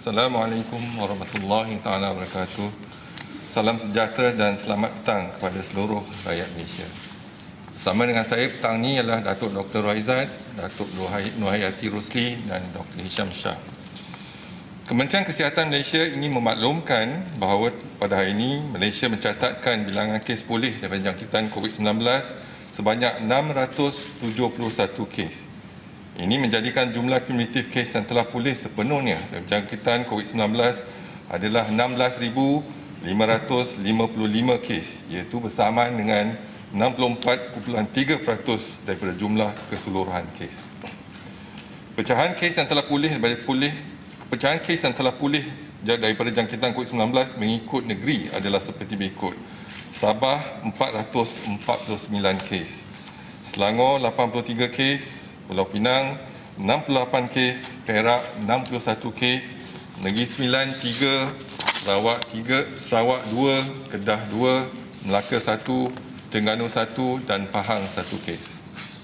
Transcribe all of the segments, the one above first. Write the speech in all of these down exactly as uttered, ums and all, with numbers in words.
Assalamualaikum warahmatullahi taala wabarakatuh. Salam sejahtera dan selamat petang kepada seluruh rakyat Malaysia. Bersama dengan saya petang ini ialah Datuk Doktor Raizat, Datuk Nur Hayati Rosli dan Doktor Hisham Shah. Kementerian Kesihatan Malaysia ingin memaklumkan bahawa pada hari ini Malaysia mencatatkan bilangan kes pulih daripada jangkitan COVID sembilan belas sebanyak enam ratus tujuh puluh satu kes. Ini menjadikan jumlah kumulatif kes yang telah pulih sepenuhnya dari jangkitan COVID sembilan belas adalah enam belas ribu lima ratus lima puluh lima kes, iaitu bersamaan dengan enam puluh empat perpuluhan tiga peratus daripada jumlah keseluruhan kes. Pecahan kes yang telah pulih daripada pulih pecahan kes yang telah pulih daripada jangkitan COVID sembilan belas mengikut negeri adalah seperti berikut. Sabah empat ratus empat puluh sembilan kes, Selangor lapan puluh tiga kes, Pulau Pinang enam puluh lapan kes, Perak enam puluh satu kes, Negeri Sembilan tiga, Sarawak tiga, Sarawak dua, Kedah dua, Melaka satu, Terengganu satu dan Pahang satu kes.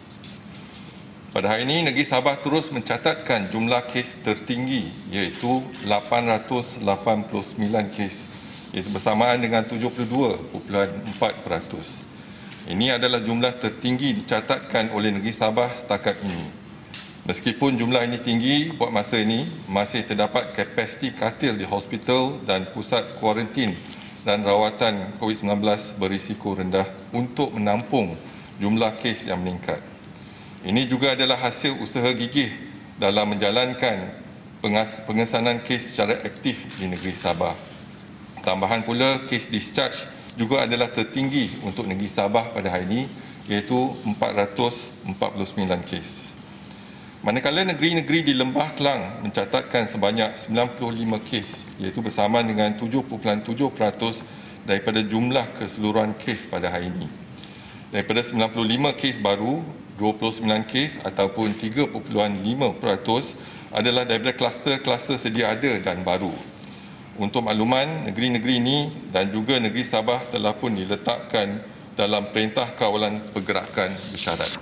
Pada hari ini, Negeri Sabah terus mencatatkan jumlah kes tertinggi iaitu lapan ratus lapan puluh sembilan kes, iaitu bersamaan dengan tujuh puluh dua perpuluhan empat peratus. Ini adalah jumlah tertinggi dicatatkan oleh Negeri Sabah setakat ini. Meskipun jumlah ini tinggi, buat masa ini masih terdapat kapasiti katil di hospital dan pusat kuarantin dan rawatan COVID sembilan belas berisiko rendah untuk menampung jumlah kes yang meningkat. Ini juga adalah hasil usaha gigih dalam menjalankan pengesanan kes secara aktif di Negeri Sabah. Tambahan pula, kes discharge juga adalah tertinggi untuk Negeri Sabah pada hari ini, iaitu empat ratus empat puluh sembilan kes. Manakala negeri-negeri di Lembah Kelang mencatatkan sebanyak sembilan puluh lima kes, iaitu bersamaan dengan tujuh perpuluhan tujuh peratus daripada jumlah keseluruhan kes pada hari ini. Daripada sembilan puluh lima kes baru, dua puluh sembilan kes ataupun tiga perpuluhan lima peratus adalah daripada kluster-kluster sedia ada dan baru. Untuk makluman, negeri-negeri ini dan juga negeri Sabah telah pun diletakkan dalam Perintah Kawalan Pergerakan Bersyarat.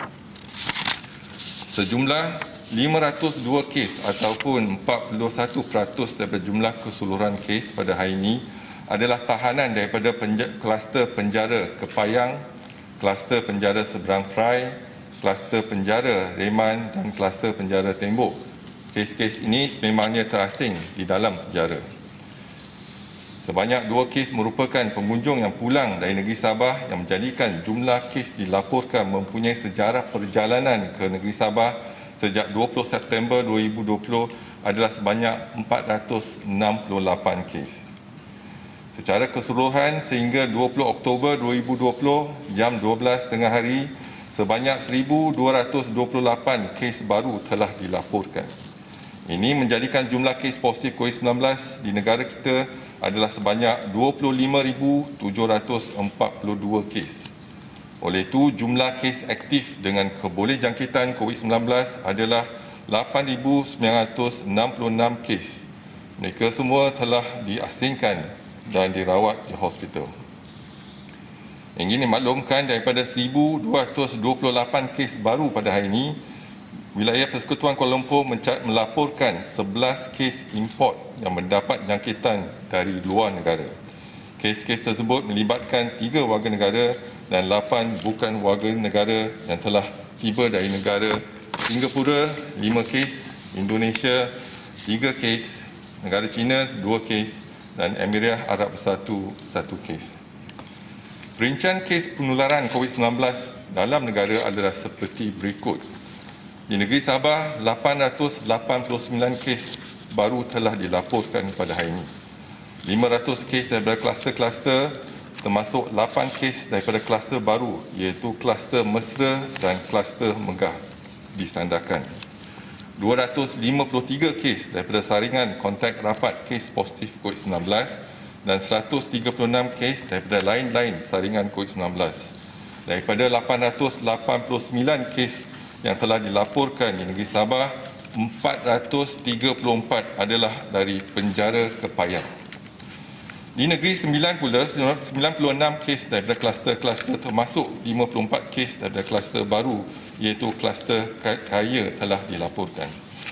Sejumlah lima ratus dua kes ataupun empat puluh satu peratus daripada jumlah keseluruhan kes pada hari ini adalah tahanan daripada penja- kluster penjara Kepayang, kluster penjara Seberang Perai, kluster penjara Reman dan kluster penjara Tembok. Kes-kes ini sememangnya terasing di dalam penjara. Sebanyak dua kes merupakan pengunjung yang pulang dari negeri Sabah yang menjadikan jumlah kes dilaporkan mempunyai sejarah perjalanan ke negeri Sabah sejak dua puluh September dua ribu dua puluh adalah sebanyak empat ratus enam puluh lapan kes. Secara keseluruhan sehingga dua puluh Oktober dua ribu dua puluh jam dua belas tengah hari, sebanyak seribu dua ratus dua puluh lapan kes baru telah dilaporkan. Ini menjadikan jumlah kes positif COVID sembilan belas di negara kita adalah sebanyak dua puluh lima ribu tujuh ratus empat puluh dua kes. Oleh itu, jumlah kes aktif dengan kebolehjangkitan COVID sembilan belas adalah lapan ribu sembilan ratus enam puluh enam kes. Mereka semua telah diasingkan dan dirawat di hospital. Ingin dimaklumkan, daripada seribu dua ratus dua puluh lapan kes baru pada hari ini, Wilayah Persekutuan Kuala Lumpur melaporkan sebelas kes import yang mendapat jangkitan dari luar negara. Kes-kes tersebut melibatkan tiga warga negara dan lapan bukan warga negara yang telah tiba dari negara Singapura, lima kes, Indonesia, tiga kes, negara China, dua kes dan Emirat Arab Bersatu, satu kes. Rincian kes penularan COVID sembilan belas dalam negara adalah seperti berikut. Di negeri Sabah, lapan ratus lapan puluh sembilan kes baru telah dilaporkan pada hari ini. lima ratus kes daripada kluster-kluster, termasuk lapan kes daripada kluster baru, iaitu kluster Mesra dan kluster Megah disandarkan. dua ratus lima puluh tiga kes daripada saringan kontak rapat kes positif COVID sembilan belas dan seratus tiga puluh enam kes daripada lain-lain saringan COVID sembilan belas. Daripada lapan ratus lapan puluh sembilan kes yang telah dilaporkan di negeri Sabah, empat ratus tiga puluh empat adalah dari penjara Kepayang. Di negeri Sembilan pula, sembilan puluh enam kes daripada kluster-kluster termasuk lima puluh empat kes daripada kluster baru iaitu kluster kaya telah dilaporkan.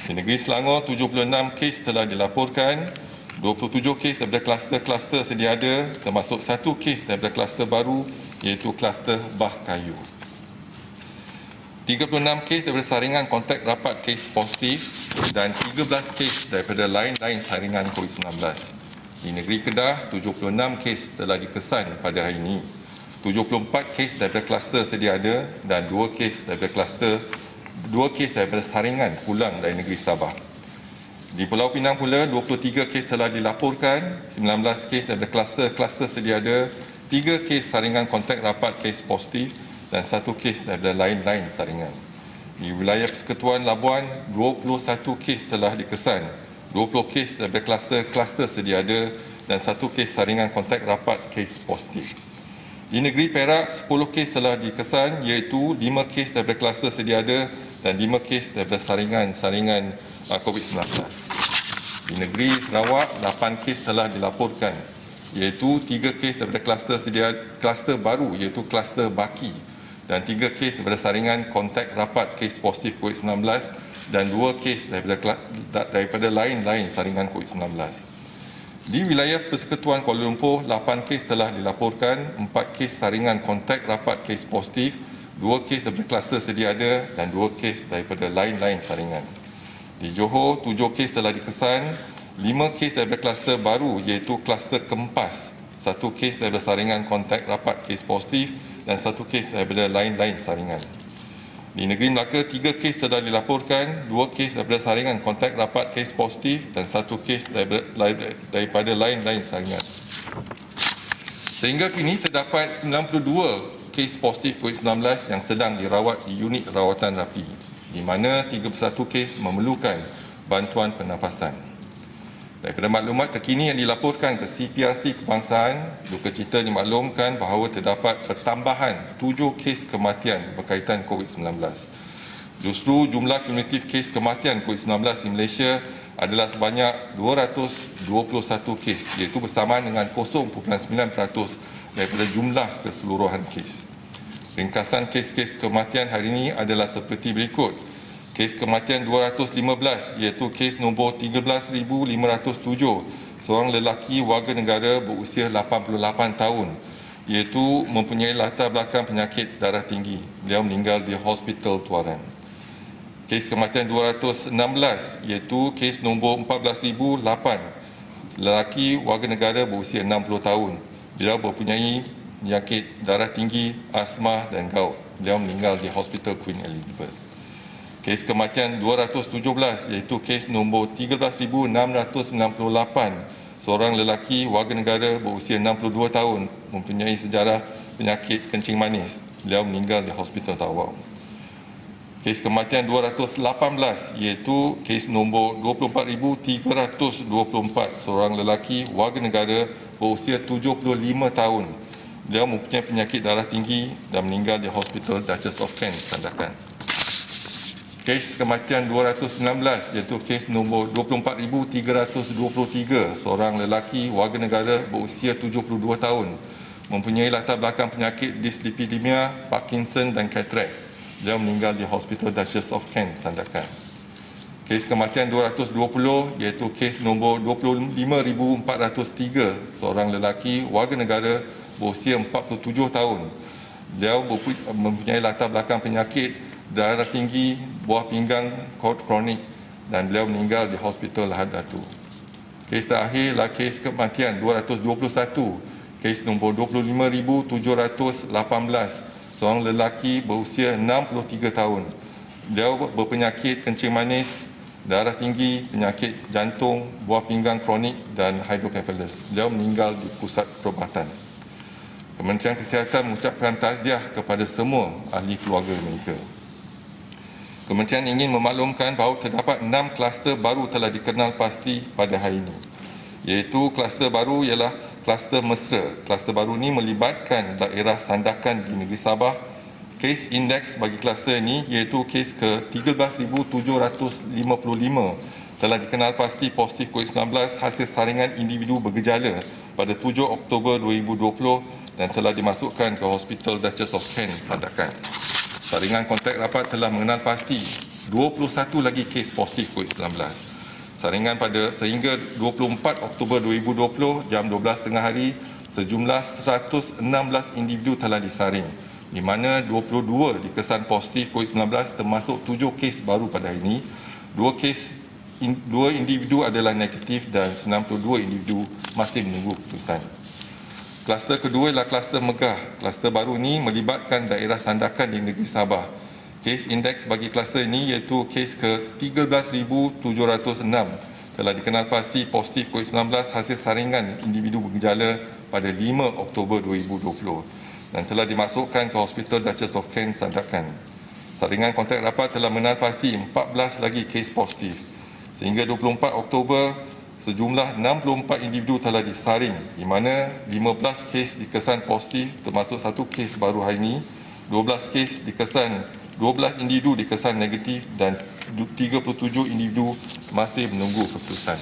Di negeri Selangor, tujuh puluh enam kes telah dilaporkan, dua puluh tujuh kes daripada kluster-kluster sedia ada, termasuk satu kes daripada kluster baru iaitu kluster Bah Kayu. tiga puluh enam kes daripada saringan kontak rapat kes positif dan tiga belas kes daripada lain-lain saringan COVID sembilan belas. Di negeri Kedah, tujuh puluh enam kes telah dikesan pada hari ini. tujuh puluh empat kes daripada kluster sedia ada dan dua kes daripada kluster dua kes daripada saringan pulang dari negeri Sabah. Di Pulau Pinang pula, dua puluh tiga kes telah dilaporkan, sembilan belas kes daripada kluster-kluster sedia ada, tiga kes saringan kontak rapat kes positif dan satu kes daripada lain-lain saringan. Di wilayah Persekutuan Labuan, dua puluh satu kes telah dikesan, dua puluh kes daripada kluster-kluster sedia ada dan satu kes saringan kontak rapat kes positif. Di negeri Perak, sepuluh kes telah dikesan iaitu lima kes daripada kluster sedia ada dan lima kes daripada saringan-saringan COVID sembilan belas. Di negeri Sarawak, lapan kes telah dilaporkan iaitu tiga kes daripada kluster sedia kluster baru iaitu kluster Baki dan tiga kes daripada saringan kontak rapat kes positif COVID sembilan belas dan dua kes daripada daripada lain-lain saringan COVID sembilan belas. Di wilayah Persekutuan Kuala Lumpur, lapan kes telah dilaporkan, empat kes saringan kontak rapat kes positif, dua kes daripada kluster sedia ada dan dua kes daripada lain-lain saringan. Di Johor, tujuh kes telah dikesan, lima kes daripada kluster baru iaitu kluster Kempas, satu kes daripada saringan kontak rapat kes positif dan satu kes daripada lain-lain saringan. Di negeri Melaka, tiga kes telah dilaporkan, dua kes daripada saringan kontak rapat kes positif dan satu kes daripada lain-lain saringan. Sehingga kini terdapat sembilan puluh dua kes positif COVID sembilan belas yang sedang dirawat di unit rawatan rapi, di mana tiga puluh satu kes memerlukan bantuan pernafasan. Daripada maklumat terkini yang dilaporkan ke C P R C Kebangsaan, duka cita dimaklumkan bahawa terdapat pertambahan tujuh kes kematian berkaitan COVID sembilan belas. Justru jumlah kumulatif kes kematian COVID sembilan belas di Malaysia adalah sebanyak dua ratus dua puluh satu kes, iaitu bersamaan dengan kosong perpuluhan sembilan peratus daripada jumlah keseluruhan kes. Ringkasan kes-kes kematian hari ini adalah seperti berikut. Kes kematian dua ratus lima belas iaitu kes nombor tiga belas ribu lima ratus tujuh, seorang lelaki warga negara berusia lapan puluh lapan tahun iaitu mempunyai latar belakang penyakit darah tinggi. Beliau meninggal di Hospital Tuaran. Kes kematian dua ratus enam belas iaitu kes nombor empat belas ribu lapan, lelaki warga negara berusia enam puluh tahun. Beliau mempunyai penyakit darah tinggi, asma dan gout. Beliau meninggal di Hospital Queen Elizabeth. Kes kematian dua ratus tujuh belas iaitu kes nombor tiga belas ribu enam ratus sembilan puluh lapan, seorang lelaki warga negara berusia enam puluh dua tahun mempunyai sejarah penyakit kencing manis. Beliau meninggal di Hospital Tawau. Kes kematian dua ratus lapan belas iaitu kes nombor dua puluh empat ribu tiga ratus dua puluh empat, seorang lelaki warga negara berusia tujuh puluh lima tahun. Beliau mempunyai penyakit darah tinggi dan meninggal di Hospital Duchess of Kent, Sandakan. Kes kematian dua ratus sembilan belas iaitu kes nombor dua puluh empat ribu tiga ratus dua puluh tiga, seorang lelaki warga negara berusia tujuh puluh dua tahun mempunyai latar belakang penyakit dislipidemia, Parkinson dan katarak. Dia meninggal di Hospital Duchess of Kent, Sandakan. Kes kematian dua ratus dua puluh iaitu kes nombor dua puluh lima ribu empat ratus tiga, seorang lelaki warga negara berusia empat puluh tujuh tahun. Dia mempunyai latar belakang penyakit darah tinggi, buah pinggang kronik dan beliau meninggal di Hospital Lahad Datu. Kes terakhir adalah kes kematian dua ratus dua puluh satu, kes nombor dua puluh lima ribu tujuh ratus lapan belas, seorang lelaki berusia enam puluh tiga tahun. Beliau berpenyakit kencing manis, darah tinggi, penyakit jantung, buah pinggang kronik dan hidrocephalus. Beliau meninggal di pusat perubatan. Kementerian Kesihatan mengucapkan takziah kepada semua ahli keluarga mereka. Kementerian ingin memaklumkan bahawa terdapat enam kluster baru telah dikenal pasti pada hari ini. Iaitu kluster baru ialah kluster Mesra. Kluster baru ini melibatkan daerah Sandakan di negeri Sabah. Kes indeks bagi kluster ini iaitu kes ke tiga belas ribu tujuh ratus lima puluh lima telah dikenal pasti positif COVID sembilan belas hasil saringan individu bergejala pada tujuh Oktober dua ribu dua puluh dan telah dimasukkan ke Hospital Duchess of Kent, Sandakan. Saringan kontak rapat telah mengenal pasti dua puluh satu lagi kes positif COVID sembilan belas. Saringan pada sehingga dua puluh empat Oktober dua ribu dua puluh jam dua belas tengah hari, sejumlah seratus enam belas individu telah disaring, di mana dua puluh dua dikesan positif COVID sembilan belas termasuk tujuh kes baru pada hari ini. Dua kes in, dua individu adalah negatif dan sembilan puluh dua individu masih menunggu keputusan. Kluster kedua ialah kluster Megah. Kluster baru ini melibatkan daerah sandakan di negeri Sabah. Kes indeks bagi kluster ini iaitu kes ke tiga belas ribu tujuh ratus enam telah dikenal pasti positif COVID sembilan belas hasil saringan individu bergejala pada lima Oktober dua ribu dua puluh dan telah dimasukkan ke Hospital Duchess of Kent Sandakan. Saringan kontak rapat telah mengenal pasti empat belas lagi kes positif. Sehingga dua puluh empat Oktober, sejumlah enam puluh empat individu telah disaring, di mana lima belas kes dikesan positif termasuk satu kes baru hari ini, dua belas kes dikesan, dua belas individu dikesan negatif dan tiga puluh tujuh individu masih menunggu keputusan.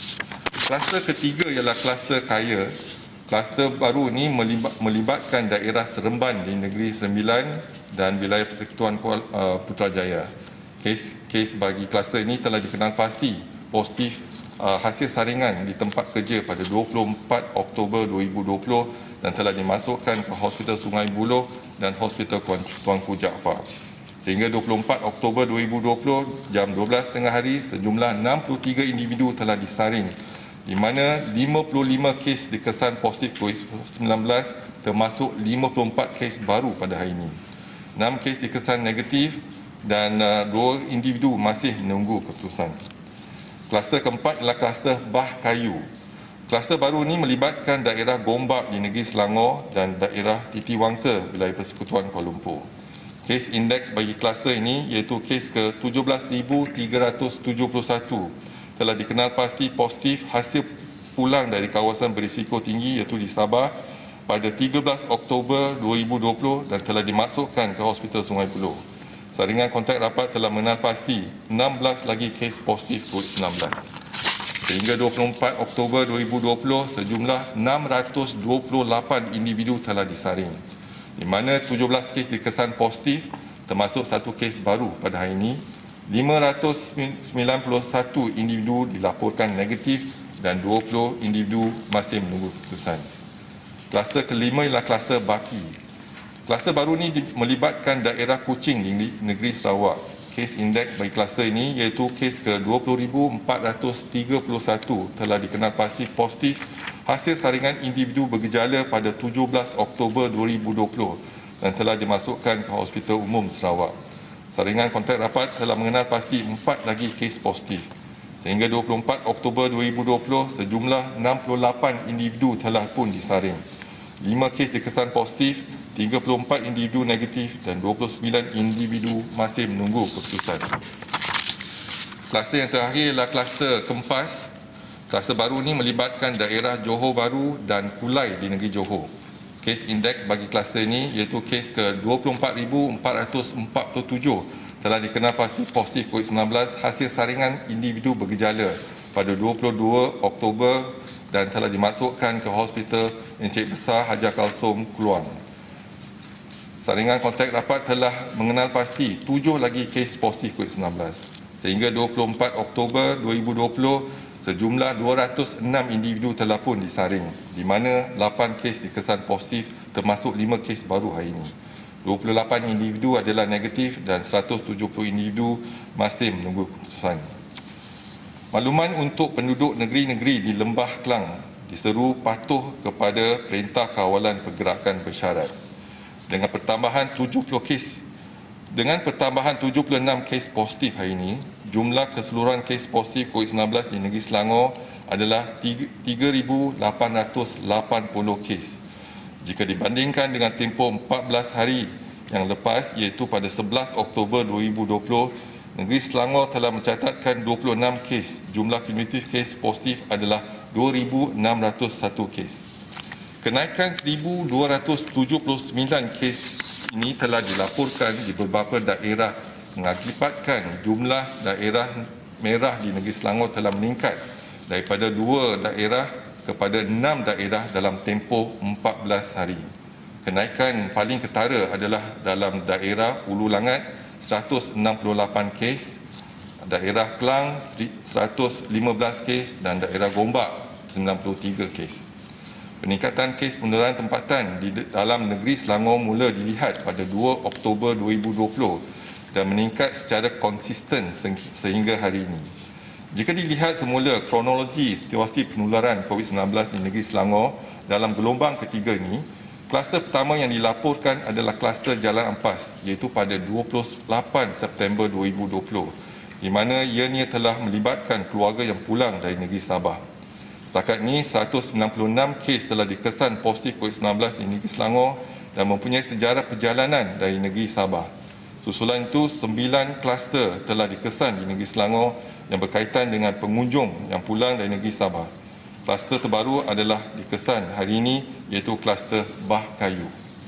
Kluster ketiga ialah kluster kaya. Kluster baru ini melibatkan daerah Seremban di Negeri Sembilan dan wilayah Persekutuan Putrajaya. Kes kes bagi kluster ini telah dikenal pasti positif uh, hasil saringan di tempat kerja pada dua puluh empat Oktober dua ribu dua puluh dan telah dimasukkan ke Hospital Sungai Buloh dan Hospital Tuanku Jaafar. Sehingga dua puluh empat Oktober dua ribu dua puluh jam dua belas tengah hari, sejumlah enam puluh tiga individu telah disaring, di mana lima puluh lima kes dikesan positif COVID sembilan belas termasuk lima puluh empat kes baru pada hari ini. enam kes dikesan negatif dan uh, dua individu masih menunggu keputusan. Kluster keempat adalah kluster Bah Kayu. Kluster baru ini melibatkan daerah Gombak di negeri Selangor dan daerah Titi Wangsa, wilayah Persekutuan Kuala Lumpur. Kes indeks bagi kluster ini iaitu kes ke tujuh belas ribu tiga ratus tujuh puluh satu telah dikenal pasti positif hasil pulang dari kawasan berisiko tinggi iaitu di Sabah pada tiga belas Oktober dua ribu dua puluh dan telah dimasukkan ke Hospital Sungai Buloh. Saringan kontak rapat telah mengenal pasti enam belas lagi kes positif COVID sembilan belas. Sehingga dua puluh empat Oktober dua ribu dua puluh, sejumlah enam ratus dua puluh lapan individu telah disaring, di mana tujuh belas kes dikesan positif termasuk satu kes baru pada hari ini. lima ratus sembilan puluh satu individu dilaporkan negatif dan dua puluh individu masih menunggu keputusan. Kluster kelima ialah kluster Baki. Kluster baru ini melibatkan daerah Kuching di negeri Sarawak. Kes indeks bagi kluster ini iaitu kes ke dua puluh ribu empat ratus tiga puluh satu telah dikenal pasti positif hasil saringan individu bergejala pada tujuh belas Oktober dua ribu dua puluh dan telah dimasukkan ke Hospital Umum Sarawak. Saringan kontak rapat telah mengenal pasti empat lagi kes positif. Sehingga dua puluh empat Oktober dua ribu dua puluh, sejumlah enam puluh lapan individu telah pun disaring. lima kes dikesan positif, tiga puluh empat individu negatif dan dua puluh sembilan individu masih menunggu keputusan. Kluster yang terakhir adalah kluster Kempas. Kluster baru ini melibatkan daerah Johor Bahru dan Kulai di negeri Johor. Kes indeks bagi kluster ini iaitu kes ke dua puluh empat ribu empat ratus empat puluh tujuh telah dikenal pasti positif COVID sembilan belas hasil saringan individu bergejala pada dua puluh dua Oktober dan telah dimasukkan ke Hospital Encik Besar Hajar Kalsum, Keluang. Saringan kontak rapat telah mengenal pasti tujuh lagi kes positif COVID sembilan belas. Sehingga dua puluh empat Oktober dua ribu dua puluh, sejumlah dua ratus enam individu telah pun disaring, di mana lapan kes dikesan positif termasuk lima kes baru hari ini. dua puluh lapan individu adalah negatif dan seratus tujuh puluh individu masih menunggu keputusan. Makluman untuk penduduk negeri-negeri di Lembah Kelang diseru patuh kepada Perintah Kawalan Pergerakan Bersyarat. Dengan pertambahan tujuh puluh kes, dengan pertambahan tujuh puluh enam kes positif hari ini, jumlah keseluruhan kes positif COVID sembilan belas di negeri Selangor adalah tiga ribu lapan ratus lapan puluh kes. Jika dibandingkan dengan tempoh empat belas hari yang lepas iaitu pada sebelas Oktober dua ribu dua puluh, negeri Selangor telah mencatatkan dua puluh enam kes. Jumlah kumulatif kes positif adalah dua ribu enam ratus satu kes. Kenaikan seribu dua ratus tujuh puluh sembilan kes ini telah dilaporkan di beberapa daerah mengakibatkan jumlah daerah merah di negeri Selangor telah meningkat daripada dua daerah kepada enam daerah dalam tempoh empat belas hari. Kenaikan paling ketara adalah dalam daerah Ulu Langat seratus enam puluh lapan kes, daerah Kelang seratus lima belas kes dan daerah Gombak sembilan puluh tiga kes. Peningkatan kes penularan tempatan di dalam negeri Selangor mula dilihat pada dua Oktober dua ribu dua puluh dan meningkat secara konsisten sehingga hari ini. Jika dilihat semula kronologi situasi penularan COVID sembilan belas di negeri Selangor dalam gelombang ketiga ini, kluster pertama yang dilaporkan adalah kluster Jalan Ampas, iaitu pada dua puluh lapan September dua ribu dua puluh, di mana ianya telah melibatkan keluarga yang pulang dari negeri Sabah. Setakat ini, seratus sembilan puluh enam kes telah dikesan positif COVID sembilan belas di negeri Selangor dan mempunyai sejarah perjalanan dari negeri Sabah. Susulan itu, sembilan kluster telah dikesan di negeri Selangor yang berkaitan dengan pengunjung yang pulang dari negeri Sabah. Kluster terbaru adalah dikesan hari ini, iaitu kluster Bah Kayu.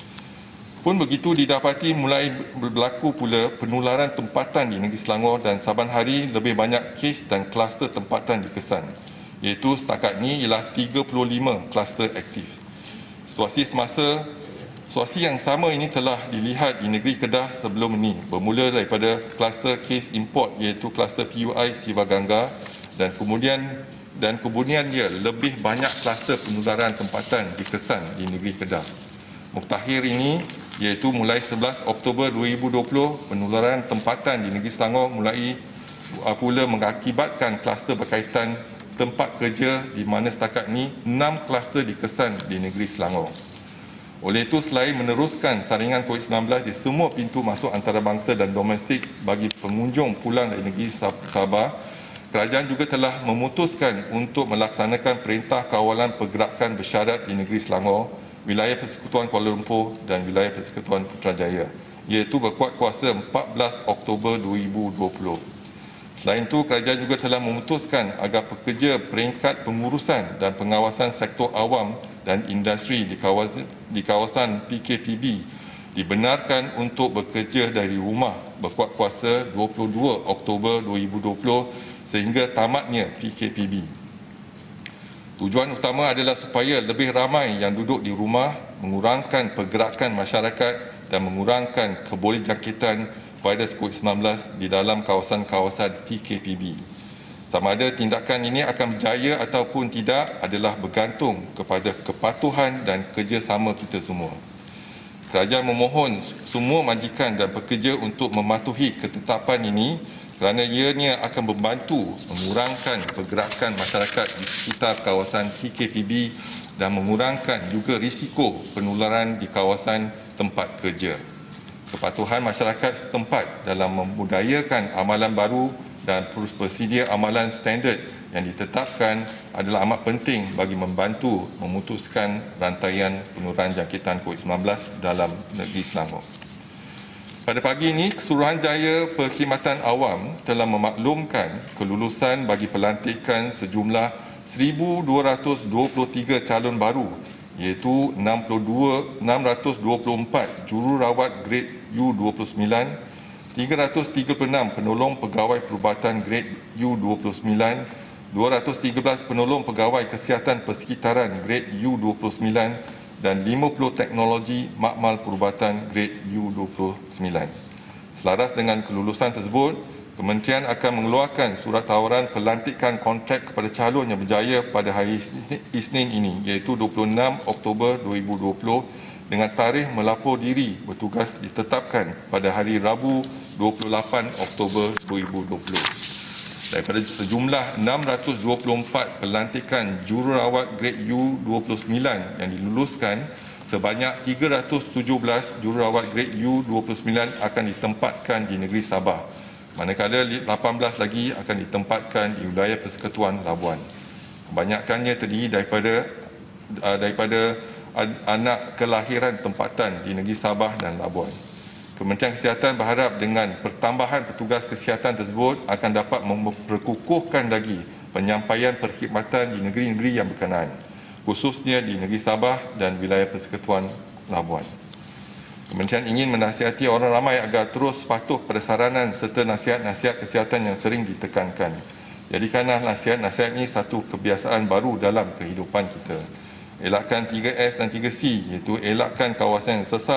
Pun begitu, didapati mulai berlaku pula penularan tempatan di negeri Selangor dan saban hari lebih banyak kes dan kluster tempatan dikesan, iaitu setakat ini ialah tiga puluh lima kluster aktif. Situasi semasa Situasi yang sama ini telah dilihat di negeri Kedah sebelum ini, bermula daripada kluster kes import iaitu kluster P U I Siva Gangga dan kemudian dan kemudian dia lebih banyak kluster penularan tempatan dikesan di negeri Kedah. Muktakhir ini iaitu mulai sebelas Oktober dua ribu dua puluh, penularan tempatan di negeri Selangor mulai pula mengakibatkan kluster berkaitan tempat kerja di mana setakat ini enam kluster dikesan di negeri Selangor. Oleh itu, selain meneruskan saringan COVID sembilan belas di semua pintu masuk antarabangsa dan domestik bagi pengunjung pulang dari negeri Sabah, kerajaan juga telah memutuskan untuk melaksanakan Perintah Kawalan Pergerakan Bersyarat di negeri Selangor, Wilayah Persekutuan Kuala Lumpur dan Wilayah Persekutuan Putrajaya, iaitu berkuat kuasa empat belas Oktober dua ribu dua puluh. Selain itu, kerajaan juga telah memutuskan agar pekerja peringkat pengurusan dan pengawasan sektor awam dan industri di kawasan, di kawasan P K P B dibenarkan untuk bekerja dari rumah berkuat kuasa dua puluh dua Oktober dua ribu dua puluh sehingga tamatnya P K P B. Tujuan utama adalah supaya lebih ramai yang duduk di rumah, mengurangkan pergerakan masyarakat dan mengurangkan kebolehjangkitan virus COVID sembilan belas di dalam kawasan-kawasan P K P B. Sama ada tindakan ini akan berjaya ataupun tidak adalah bergantung kepada kepatuhan dan kerjasama kita semua. Kerajaan memohon semua majikan dan pekerja untuk mematuhi ketetapan ini kerana ianya akan membantu mengurangkan pergerakan masyarakat di sekitar kawasan P K P B dan mengurangkan juga risiko penularan di kawasan tempat kerja. Kepatuhan masyarakat setempat dalam membudayakan amalan baru dan prosedur amalan standard yang ditetapkan adalah amat penting bagi membantu memutuskan rantaian penularan jangkitan COVID sembilan belas dalam negeri Selangor. Pada pagi ini, Suruhanjaya Perkhidmatan Awam telah memaklumkan kelulusan bagi pelantikan sejumlah seribu dua ratus dua puluh tiga calon baru, iaitu enam ratus dua puluh empat jururawat grade U dua puluh sembilan, tiga ratus tiga puluh enam penolong pegawai perubatan grade U dua puluh sembilan, dua ratus tiga belas penolong pegawai kesihatan persekitaran grade U dua puluh sembilan dan lima puluh teknologi makmal perubatan grade U dua puluh sembilan. Selaras dengan kelulusan tersebut, Kementerian akan mengeluarkan surat tawaran pelantikan kontrak kepada calon yang berjaya pada hari Isnin ini, iaitu dua puluh enam Oktober dua ribu dua puluh dengan tarikh melapor diri bertugas ditetapkan pada hari Rabu dua puluh lapan Oktober dua ribu dua puluh. Daripada sejumlah enam ratus dua puluh empat pelantikan jururawat grade U dua puluh sembilan yang diluluskan, sebanyak tiga ratus tujuh belas jururawat grade U dua puluh sembilan akan ditempatkan di negeri Sabah, manakala lapan belas lagi akan ditempatkan di wilayah Persekutuan Labuan. Kebanyakannya terdiri daripada daripada anak kelahiran tempatan di negeri Sabah dan Labuan. Kementerian Kesihatan berharap dengan pertambahan petugas kesihatan tersebut akan dapat memperkukuhkan lagi penyampaian perkhidmatan di negeri-negeri yang berkenaan, khususnya di negeri Sabah dan wilayah Persekutuan Labuan. Kementerian ingin menasihati orang ramai agar terus patuh pada saranan serta nasihat-nasihat kesihatan yang sering ditekankan. Jadikanlah nasihat-nasihat ini satu kebiasaan baru dalam kehidupan kita. Elakkan tiga S dan tiga C, iaitu elakkan kawasan yang sesak,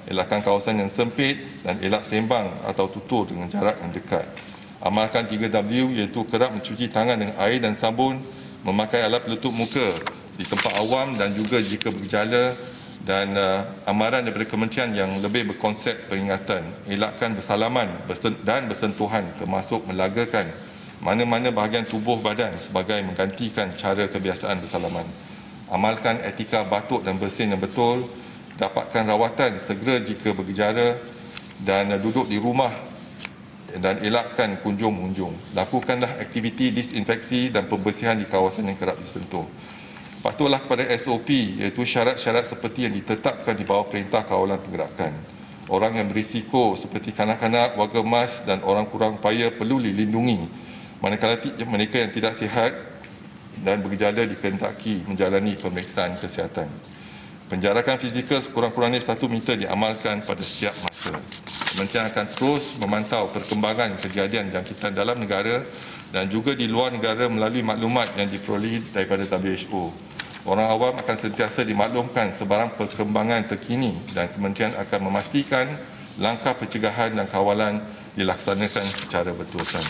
elakkan kawasan yang sempit dan elak sembang atau tutur dengan jarak yang dekat. Amalkan tiga W iaitu kerap mencuci tangan dengan air dan sabun, memakai alat peletup muka di tempat awam dan juga jika bergejala, dan uh, amaran daripada kementerian yang lebih berkonsep peringatan, elakkan bersalaman dan bersentuhan termasuk melagakan mana-mana bahagian tubuh badan sebagai menggantikan cara kebiasaan bersalaman. Amalkan etika batuk dan bersin yang betul, dapatkan rawatan segera jika bergejala dan uh, duduk di rumah dan elakkan kunjung mengunjung. Lakukanlah aktiviti disinfeksi dan pembersihan di kawasan yang kerap disentuh. Patuhlah kepada S O P iaitu syarat-syarat seperti yang ditetapkan di bawah Perintah Kawalan Pergerakan. Orang yang berisiko seperti kanak-kanak, warga emas dan orang kurang upaya perlu dilindungi, manakala mereka yang tidak sihat dan bergejala dikehendaki menjalani pemeriksaan kesihatan. Penjarakan fizikal sekurang-kurangnya satu meter diamalkan pada setiap masa. Kementerian akan terus memantau perkembangan kejadian jangkitan dalam negara dan juga di luar negara melalui maklumat yang diperolehi daripada W H O. Orang awam akan sentiasa dimaklumkan sebarang perkembangan terkini dan kementerian akan memastikan langkah pencegahan dan kawalan dilaksanakan secara berterusan.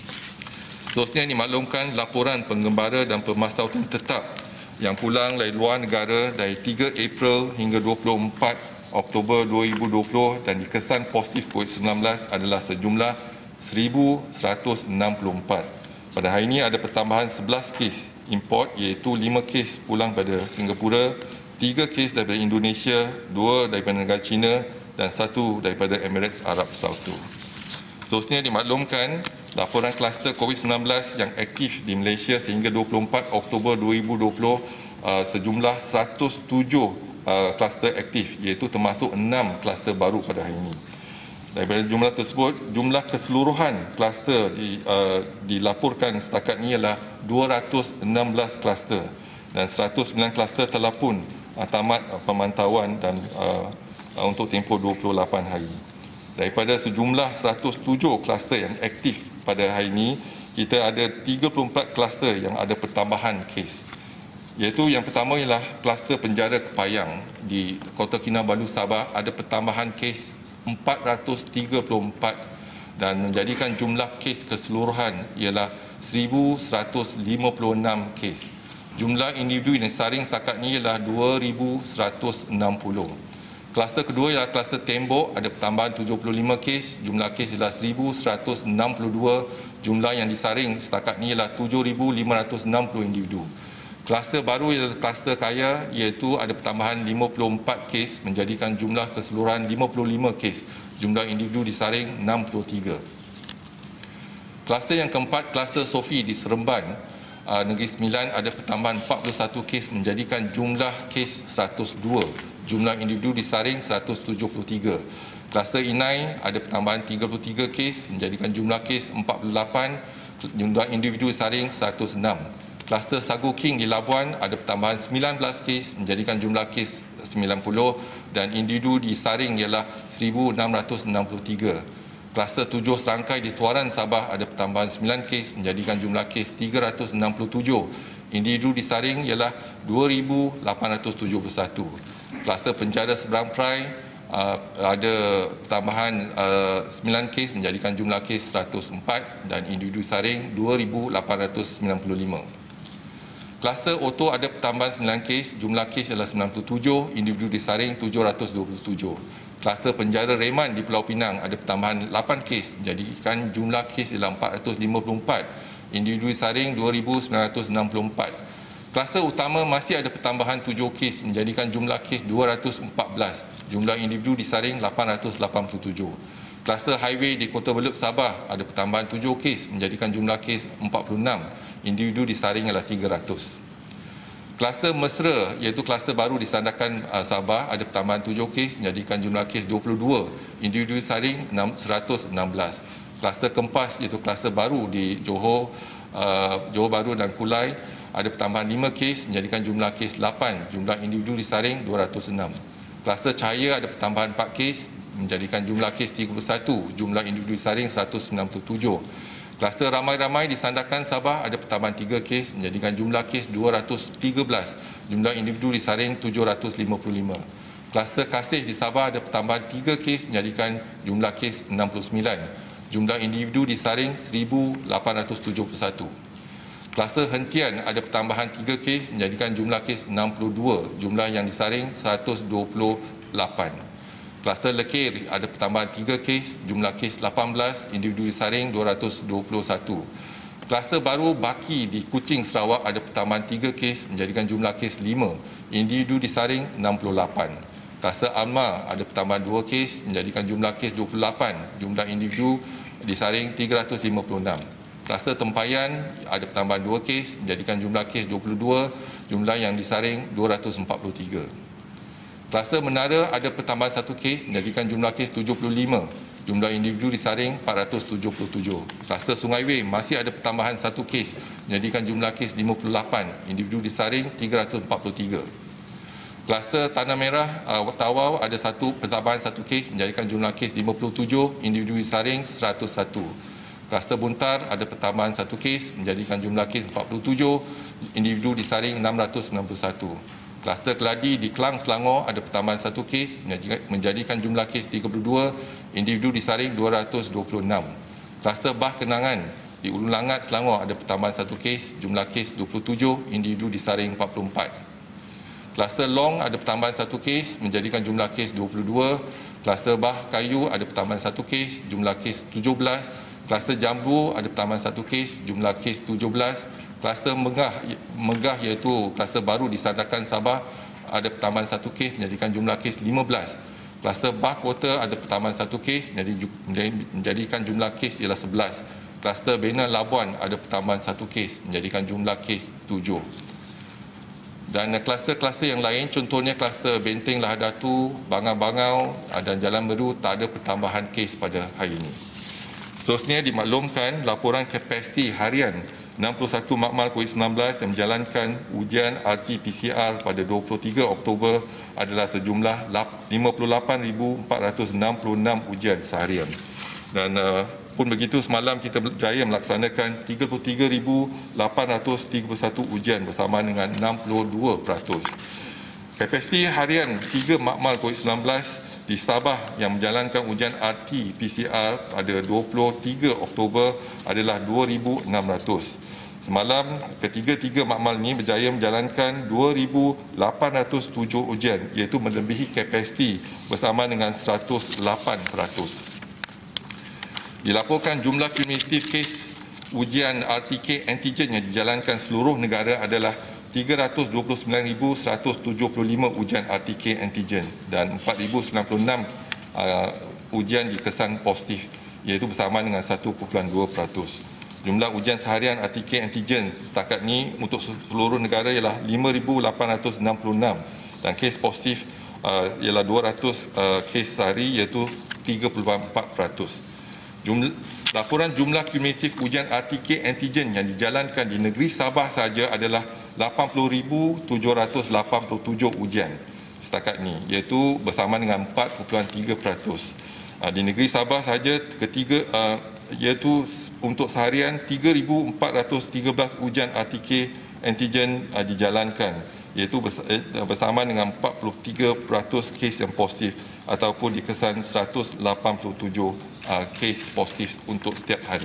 Seterusnya dimaklumkan laporan penggembara dan pemastautan tetap yang pulang dari luar negara dari tiga April hingga dua puluh empat Oktober dua ribu dua puluh dan dikesan positif COVID sembilan belas adalah sejumlah seribu seratus enam puluh empat. Pada hari ini ada pertambahan sebelas kes import iaitu lima kes pulang dari Singapura, tiga kes daripada Indonesia, dua daripada negara China dan satu daripada Emirates Arab Bersatu. Seterusnya dimaklumkan laporan kluster COVID sembilan belas yang aktif di Malaysia sehingga dua puluh empat Oktober dua ribu dua puluh uh, sejumlah seratus tujuh Uh, kluster aktif iaitu termasuk enam kluster baru pada hari ini. Daripada jumlah tersebut, jumlah keseluruhan kluster di, uh, dilaporkan setakat ini ialah dua ratus enam belas kluster dan seratus sembilan kluster telah pun uh, tamat uh, pemantauan dan uh, uh, untuk tempoh dua puluh lapan hari. Daripada sejumlah seratus tujuh kluster yang aktif pada hari ini, kita ada tiga puluh empat kluster yang ada pertambahan kes. Iaitu yang pertama ialah kluster penjara Kepayang di Kota Kinabalu, Sabah, ada pertambahan kes empat ratus tiga puluh empat dan menjadikan jumlah kes keseluruhan ialah seribu seratus lima puluh enam kes. Jumlah individu yang disaring setakat ini ialah dua ribu seratus enam puluh. Kluster kedua ialah kluster Tembok, ada pertambahan tujuh puluh lima kes, jumlah kes ialah seribu seratus enam puluh dua, jumlah yang disaring setakat ini ialah tujuh ribu lima ratus enam puluh individu. Kluster baru ialah kluster Kaya iaitu ada pertambahan lima puluh empat kes menjadikan jumlah keseluruhan lima puluh lima kes. Jumlah individu disaring enam puluh tiga. Kluster yang keempat, kluster Sofi di Seremban, uh, Negeri Sembilan, ada pertambahan empat puluh satu kes menjadikan jumlah kes seratus dua. Jumlah individu disaring seratus tujuh puluh tiga. Kluster Inai ada pertambahan tiga puluh tiga kes menjadikan jumlah kes empat puluh lapan. Jumlah individu disaring seratus enam. Kluster Sagu King di Labuan ada pertambahan sembilan belas kes menjadikan jumlah kes sembilan puluh dan individu disaring ialah seribu enam ratus enam puluh tiga. Kluster tujuh Serangkai di Tuaran, Sabah ada pertambahan sembilan kes menjadikan jumlah kes tiga ratus enam puluh tujuh. Individu disaring ialah dua ribu lapan ratus tujuh puluh satu. Kluster Penjara Seberang Perai uh, ada tambahan uh, sembilan kes menjadikan jumlah kes seratus empat dan individu disaring dua ribu lapan ratus sembilan puluh lima. Kluster Oto ada pertambahan sembilan kes, jumlah kes ialah sembilan puluh tujuh, individu disaring tujuh ratus dua puluh tujuh. Kluster Penjara Reman di Pulau Pinang ada pertambahan lapan kes, menjadikan jumlah kes ialah empat ratus lima puluh empat, individu disaring dua ribu sembilan ratus enam puluh empat. Kluster Utama masih ada pertambahan tujuh kes, menjadikan jumlah kes dua ratus empat belas, jumlah individu disaring lapan ratus lapan puluh tujuh. Kluster Highway di Kota Belud, Sabah ada pertambahan tujuh kes, menjadikan jumlah kes empat puluh enam. Individu disaring ialah tiga ratus. Kluster Mesra iaitu kluster baru di Sandakan uh, Sabah ada pertambahan tujuh kes menjadikan jumlah kes dua puluh dua, individu disaring seratus enam belas. Kluster Kempas iaitu kluster baru di Johor, uh, Johor Bahru dan Kulai ada pertambahan lima kes menjadikan jumlah kes lapan, jumlah individu disaring dua ratus enam. Kluster Cahaya ada pertambahan empat kes menjadikan jumlah kes tiga puluh satu, jumlah individu disaring seratus sembilan puluh tujuh. Kluster Ramai-Ramai di Sandakan Sabah ada pertambahan tiga kes menjadikan jumlah kes dua ratus tiga belas, jumlah individu disaring tujuh ratus lima puluh lima. Kluster Kasih di Sabah ada pertambahan tiga kes menjadikan jumlah kes enam puluh sembilan. Jumlah individu disaring seribu lapan ratus tujuh puluh satu. Kluster Hentian ada pertambahan tiga kes menjadikan jumlah kes enam puluh dua. Jumlah yang disaring seratus dua puluh lapan. Kluster Lekir ada pertambahan tiga kes, jumlah kes lapan belas, individu disaring dua ratus dua puluh satu. Kluster baru Baki di Kuching, Sarawak ada pertambahan tiga kes menjadikan jumlah kes lima, individu disaring enam puluh lapan. Kluster Almar ada pertambahan dua kes menjadikan jumlah kes dua puluh lapan, jumlah individu disaring tiga ratus lima puluh enam. Kluster Tempayan ada pertambahan dua kes menjadikan jumlah kes dua puluh dua, jumlah yang disaring dua ratus empat puluh tiga. Kluster Menara ada pertambahan satu kes menjadikan jumlah kes tujuh puluh lima, jumlah individu disaring empat ratus tujuh puluh tujuh. Kluster Sungai Wei masih ada pertambahan satu kes menjadikan jumlah kes lima puluh lapan, individu disaring tiga ratus empat puluh tiga. Kluster Tanah Merah uh, Tawau ada satu pertambahan satu kes menjadikan jumlah kes lima puluh tujuh, individu disaring seratus satu. Kluster Buntar ada pertambahan satu kes menjadikan jumlah kes empat puluh tujuh, individu disaring enam ratus sembilan puluh satu. Kluster Keladi di Kelang, Selangor ada pertambahan satu kes menjadikan jumlah kes tiga puluh dua, individu disaring dua ratus dua puluh enam. Kluster Bah Kenangan di Ulu Langat, Selangor ada pertambahan satu kes, jumlah kes dua puluh tujuh, individu disaring empat puluh empat. Kluster Long ada pertambahan satu kes menjadikan jumlah kes dua puluh dua. Kluster Bah Kayu ada pertambahan satu kes, jumlah kes tujuh belas. Kluster Jambu ada pertambahan satu kes, jumlah kes tujuh belas. Kluster Megah, Megah iaitu kluster baru di Sandakan, Sabah ada pertambahan satu kes menjadikan jumlah kes lima belas. Kluster Bah Kota ada pertambahan satu kes menjadikan jumlah kes ialah sebelas. Kluster Bena Labuan ada pertambahan satu kes menjadikan jumlah kes tujuh. Dan kluster-kluster yang lain, contohnya kluster Benteng Lahadatu, Bangau-Bangau dan Jalan Meru tak ada pertambahan kes pada hari ini. Seterusnya dimaklumkan laporan kapasiti harian enam puluh satu makmal COVID sembilan belas yang menjalankan ujian R T P C R pada dua puluh tiga Oktober adalah sejumlah lima puluh lapan ribu empat ratus enam puluh enam ujian seharian. Dan uh, pun begitu, semalam kita berjaya melaksanakan tiga puluh tiga ribu lapan ratus tiga puluh satu ujian bersama dengan enam puluh dua peratus. Kapasiti harian tiga makmal COVID sembilan belas di Sabah yang menjalankan ujian R T P C R pada dua puluh tiga Oktober adalah dua ribu enam ratus. Semalam, ketiga-tiga makmal ini berjaya menjalankan dua ribu lapan ratus tujuh ujian, iaitu melebihi kapasiti bersama dengan seratus lapan peratus. Dilaporkan jumlah kumulatif kes ujian R T K antigen yang dijalankan seluruh negara adalah tiga ratus dua puluh sembilan ribu seratus tujuh puluh lima ujian R T K antigen dan empat ribu sembilan puluh enam uh, ujian dikesan positif, iaitu bersama dengan satu perpuluhan dua peratus. Jumlah ujian seharian R T K antigen setakat ini untuk seluruh negara ialah lima ribu lapan ratus enam puluh enam dan kes positif uh, ialah dua ratus uh, kes sehari, iaitu tiga puluh empat peratus. Jumlah, laporan jumlah kumulatif ujian R T K antigen yang dijalankan di negeri Sabah sahaja adalah lapan puluh ribu tujuh ratus lapan puluh tujuh ujian setakat ini, iaitu bersama dengan empat perpuluhan tiga peratus. Di negeri Sabah sahaja ketiga uh, iaitu untuk seharian tiga ribu empat ratus tiga belas ujian R T K antigen uh, dijalankan, iaitu bersama dengan empat puluh tiga peratus kes yang positif ataupun dikesan seratus lapan puluh tujuh uh, kes positif untuk setiap hari.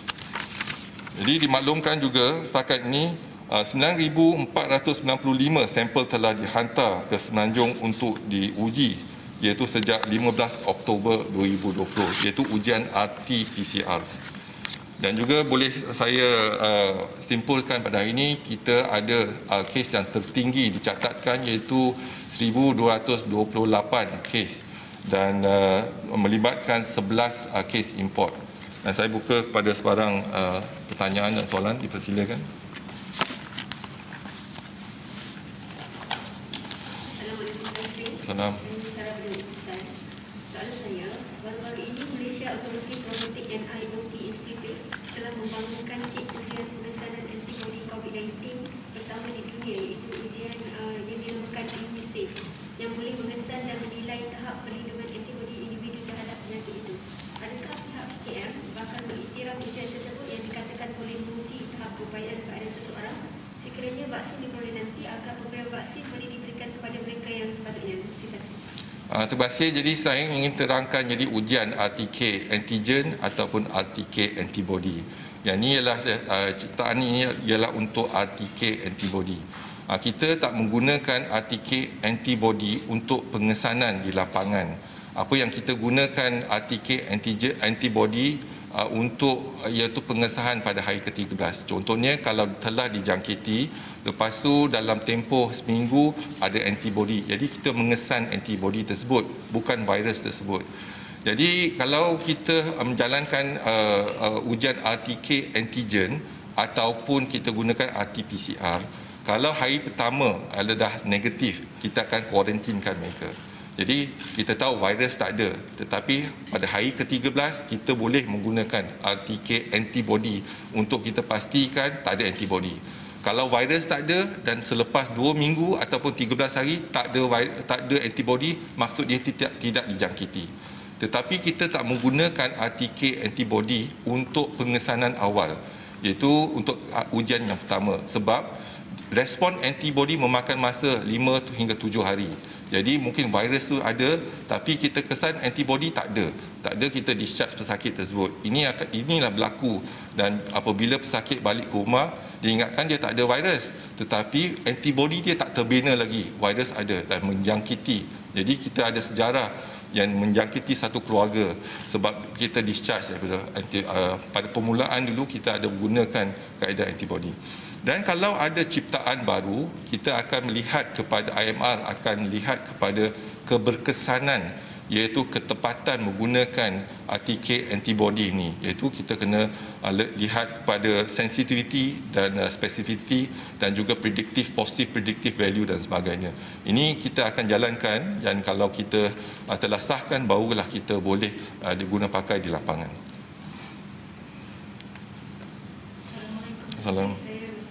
Jadi dimaklumkan juga setakat ini uh, sembilan ribu empat ratus sembilan puluh lima sampel telah dihantar ke Semenanjung untuk diuji, iaitu sejak lima belas Oktober dua ribu dua puluh, iaitu ujian R T P C R. Dan juga boleh saya uh, simpulkan pada hari ini kita ada uh, kes yang tertinggi dicatatkan, iaitu seribu dua ratus dua puluh lapan kes dan uh, melibatkan sebelas uh, kes import. Dan saya buka kepada sebarang uh, pertanyaan dan soalan, dipersilakan. Assalamualaikum. Membangunkan kit ujian pemesanan antibodi COVID sembilan belas pertama di dunia, iaitu ujian uh, yang dinamakan IndiSafe, yang boleh mengesan dan menilai tahap perlindungan antibodi individu terhadap penyakit itu. Adakah pihak P K M bakal mengiktiraf ujian tersebut yang dikatakan boleh menguji tahap keupayaan keadaan seseorang? Sekiranya vaksin diperoleh nanti, agar program vaksin boleh diberikan kepada mereka yang sepatutnya? Terima kasih. Uh, terima kasih. Jadi saya ingin terangkan jadi ujian R T K antigen ataupun R T K antibody. Yang ini ialah uh, ciptaan ini ialah untuk R T K antibody. Uh, kita tak menggunakan R T K antibody untuk pengesanan di lapangan. Apa yang kita gunakan R T K antigen antibody uh, untuk uh, iaitu pengesahan pada hari ke tiga belas. Contohnya kalau telah dijangkiti, lepas tu dalam tempoh seminggu ada antibody. Jadi kita mengesan antibody tersebut, bukan virus tersebut. Jadi kalau kita menjalankan uh, uh, ujian R T K antigen ataupun kita gunakan R T P C R, kalau hari pertama adalah negatif, kita akan kuarantinkan mereka. Jadi kita tahu virus tak ada, tetapi pada hari ke tiga belas kita boleh menggunakan R T K antibody untuk kita pastikan tak ada antibody. Kalau virus tak ada dan selepas dua minggu ataupun tiga belas hari tak ada tak ada antibody, maksud dia tidak tidak dijangkiti. Tetapi kita tak menggunakan R T K antibody untuk pengesanan awal, iaitu untuk ujian yang pertama, sebab respon antibody memakan masa lima hingga tujuh hari. Jadi mungkin virus tu ada, tapi kita kesan antibody tak ada. Tak ada, kita discharge pesakit tersebut. Ini akan inilah berlaku, dan apabila pesakit balik ke rumah, dia ingatkan dia tak ada virus, tetapi antibody dia tak terbina lagi, virus ada dan menjangkiti. Jadi kita ada sejarah yang menjangkiti satu keluarga sebab kita discharge daripada anti, uh, pada permulaan dulu kita ada menggunakan kaedah antibody. Dan kalau ada ciptaan baru, kita akan melihat kepada I M R akan melihat kepada keberkesanan, iaitu ketepatan menggunakan R T K antibody ini, iaitu kita kena uh, lihat kepada sensitivity dan uh, specificity dan juga predictive, positive predictive value dan sebagainya. Ini kita akan jalankan, dan kalau kita uh, telah sahkan, barulah kita boleh uh, diguna pakai di lapangan. Assalamualaikum.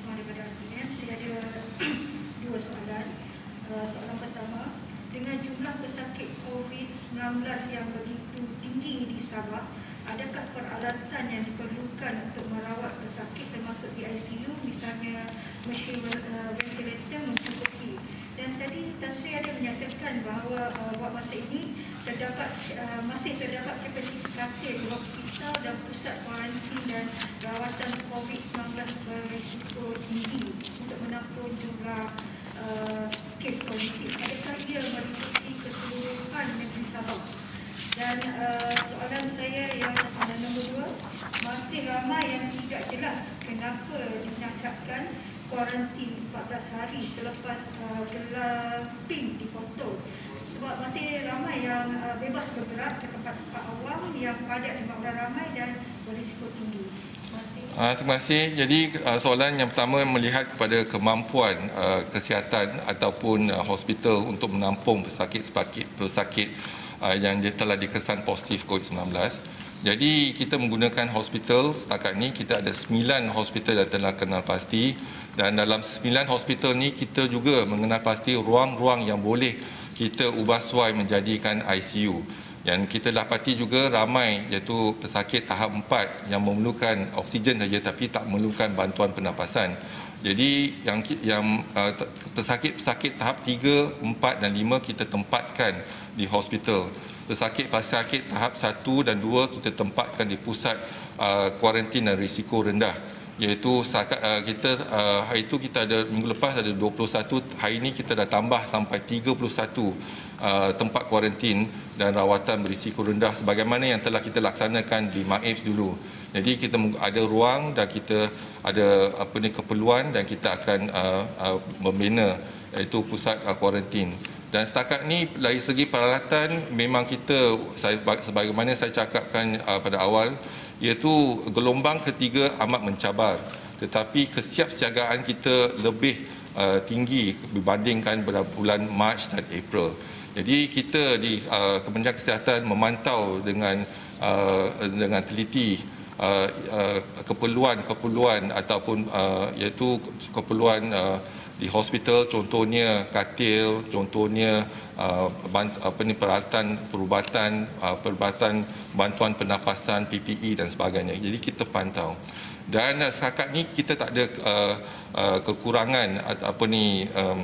sembilan belas yang begitu tinggi di Sabah, adakah peralatan yang diperlukan untuk merawat pesakit termasuk di I C U, misalnya mesin uh, ventilator mencukupi? Dan tadi Tan Sri ada menyatakan bahawa uh, buat masa ini terdapat uh, masih terdapat kapasiti katil di hospital dan pusat kuarantin dan rawatan COVID sembilan belas berisiko tinggi untuk menampung jumlah uh, kes positif. Adakah ia meliputi keseluruhan negeri Sabah? Dan uh, soalan saya yang uh, nombor dua, masih ramai yang tidak jelas kenapa dinasihatkan kuarantin empat belas hari selepas uh, gelar PIN dipotong. Sebab masih ramai yang uh, bebas bergerak ke tempat-tempat awam yang padat dengan orang ramai dan berisiko tinggi. Uh, terima kasih. Jadi uh, soalan yang pertama melihat kepada kemampuan uh, kesihatan ataupun uh, hospital untuk menampung pesakit-pesakit pesakit uh, yang telah dikesan positif COVID sembilan belas. Jadi kita menggunakan hospital setakat ni, kita ada sembilan hospital yang telah kenal pasti, dan dalam sembilan hospital ni kita juga mengenal pasti ruang-ruang yang boleh kita ubah suai menjadikan I C U. Yang kita dapati juga ramai iaitu pesakit tahap empat yang memerlukan oksigen saja tapi tak memerlukan bantuan pernafasan. Jadi yang yang uh, pesakit-pesakit tahap tiga, empat dan lima kita tempatkan di hospital. Pesakit-pesakit tahap satu dan dua kita tempatkan di pusat uh, kuarantin dan risiko rendah. Iaitu uh, kita uh, hari itu kita ada minggu lepas ada dua puluh satu, hari ini kita dah tambah sampai tiga puluh satu uh, tempat kuarantin dan rawatan berisiko rendah sebagaimana yang telah kita laksanakan di MAIPS dulu. Jadi kita ada ruang dan kita ada apa ni keperluan, dan kita akan uh, uh, membina iaitu pusat uh, kuarantin. Dan setakat ni dari segi peralatan memang kita, saya sebagaimana saya cakapkan uh, pada awal, iaitu gelombang ketiga amat mencabar, tetapi kesiapsiagaan kita lebih uh, tinggi dibandingkan pada bulan Mac dan April. Jadi kita di uh, Kementerian Kesihatan memantau dengan uh, dengan teliti uh, uh, keperluan-keperluan ataupun uh, iaitu keperluan uh, di hospital, contohnya katil, contohnya uh, bant, apa ni peralatan perubatan, uh, perubatan bantuan pernafasan, P P E dan sebagainya. Jadi kita pantau. Dan uh, setakat ni kita tak ada uh, uh, kekurangan atau apa ni um,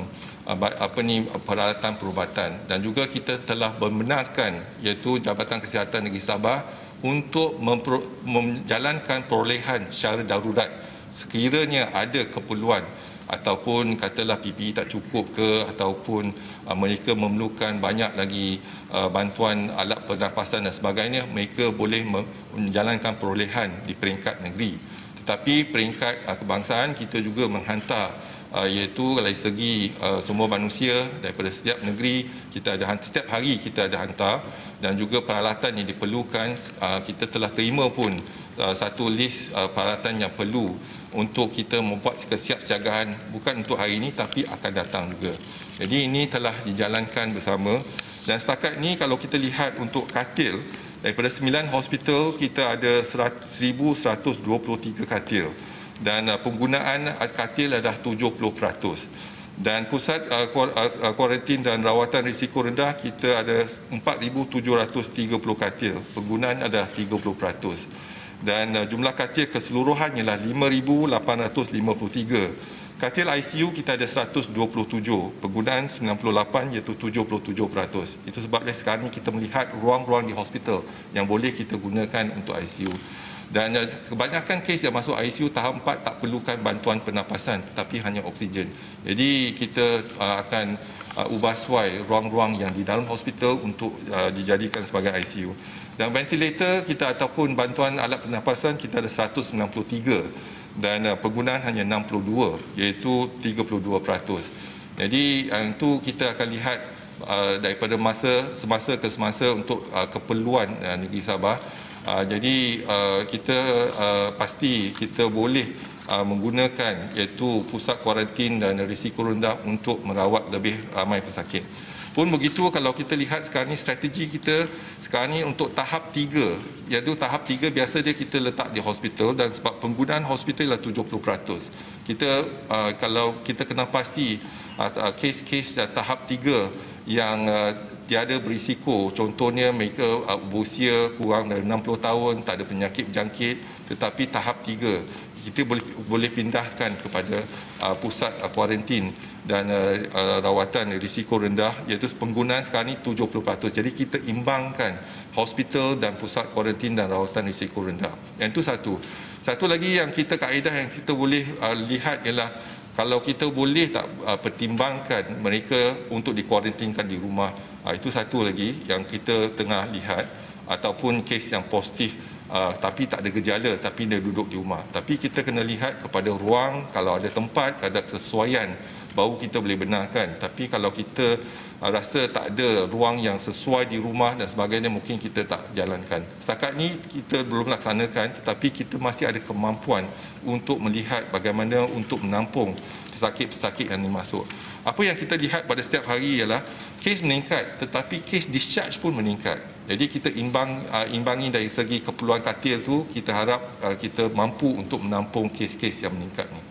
apa ni peralatan perubatan, dan juga kita telah membenarkan iaitu Jabatan Kesihatan Negeri Sabah untuk mempro, menjalankan perolehan secara darurat sekiranya ada keperluan ataupun katalah P P E tak cukup ke, ataupun uh, mereka memerlukan banyak lagi uh, bantuan alat pernafasan dan sebagainya, mereka boleh menjalankan perolehan di peringkat negeri. Tetapi peringkat uh, kebangsaan kita juga menghantar uh, iaitu dari segi uh, sumber manusia daripada setiap negeri kita ada setiap hari kita ada hantar, dan juga peralatan yang diperlukan uh, kita telah terima pun uh, satu list uh, peralatan yang perlu untuk kita membuat kesiapsiagaan bukan untuk hari ini tapi akan datang juga. Jadi ini telah dijalankan bersama, dan setakat ini kalau kita lihat untuk katil, daripada sembilan hospital kita ada seribu seratus dua puluh tiga katil, dan uh, penggunaan katil adalah tujuh puluh peratus. Dan pusat uh, kuarantin dan rawatan risiko rendah kita ada empat ribu tujuh ratus tiga puluh katil, penggunaan adalah tiga puluh peratus. Dan uh, jumlah katil keseluruhan ialah lima ribu lapan ratus lima puluh tiga. Katil I C U kita ada seratus dua puluh tujuh, penggunaan sembilan puluh lapan iaitu tujuh puluh tujuh peratus. Itu sebabnya sekarang ini kita melihat ruang-ruang di hospital yang boleh kita gunakan untuk I C U. Dan uh, kebanyakan kes yang masuk I C U tahap empat tak perlukan bantuan pernafasan tetapi hanya oksigen. Jadi kita uh, akan uh, ubah suai ruang-ruang yang di dalam hospital untuk uh, dijadikan sebagai I C U. Dan ventilator kita ataupun bantuan alat pernafasan kita ada seratus sembilan puluh tiga, dan uh, penggunaan hanya enam puluh dua iaitu tiga puluh dua peratus. Jadi uh, itu kita akan lihat uh, daripada masa semasa ke semasa untuk uh, keperluan uh, negeri Sabah. Uh, jadi uh, kita uh, pasti kita boleh uh, menggunakan iaitu pusat kuarantin dan risiko rendah untuk merawat lebih ramai pesakit. Pun begitu kalau kita lihat sekarang ni strategi kita sekarang ni untuk tahap tiga, iaitu tahap tiga biasa dia kita letak di hospital, dan sebab penggunaan hospital ialah tujuh puluh peratus. Kita uh, kalau kita kena pasti uh, kes-kes uh, tahap tiga yang uh, tiada berisiko, contohnya mereka uh, berusia kurang dari enam puluh tahun, tak ada penyakit berjangkit, tetapi tahap tiga kita boleh boleh pindahkan kepada uh, pusat uh, kuarantin dan uh, uh, rawatan risiko rendah, iaitu penggunaan sekarang ini tujuh puluh peratus. Jadi kita imbangkan hospital dan pusat kuarantin dan rawatan risiko rendah. Yang itu satu. Satu lagi yang kita kaedah yang kita boleh uh, lihat ialah kalau kita boleh tak uh, pertimbangkan mereka untuk dikuarantinkan di rumah. Uh, itu satu lagi yang kita tengah lihat, ataupun kes yang positif uh, tapi tak ada gejala tapi dia duduk di rumah. Tapi kita kena lihat kepada ruang, kalau ada tempat, ada kesesuaian baru kita boleh benarkan. Tapi kalau kita uh, rasa tak ada ruang yang sesuai di rumah dan sebagainya, mungkin kita tak jalankan. Setakat ni kita belum laksanakan, tetapi kita masih ada kemampuan untuk melihat bagaimana untuk menampung pesakit-pesakit yang dimasuk. Apa yang kita lihat pada setiap hari ialah kes meningkat, tetapi kes discharge pun meningkat. Jadi kita imbang uh, imbangi dari segi keperluan katil tu, kita harap uh, kita mampu untuk menampung kes-kes yang meningkat ni.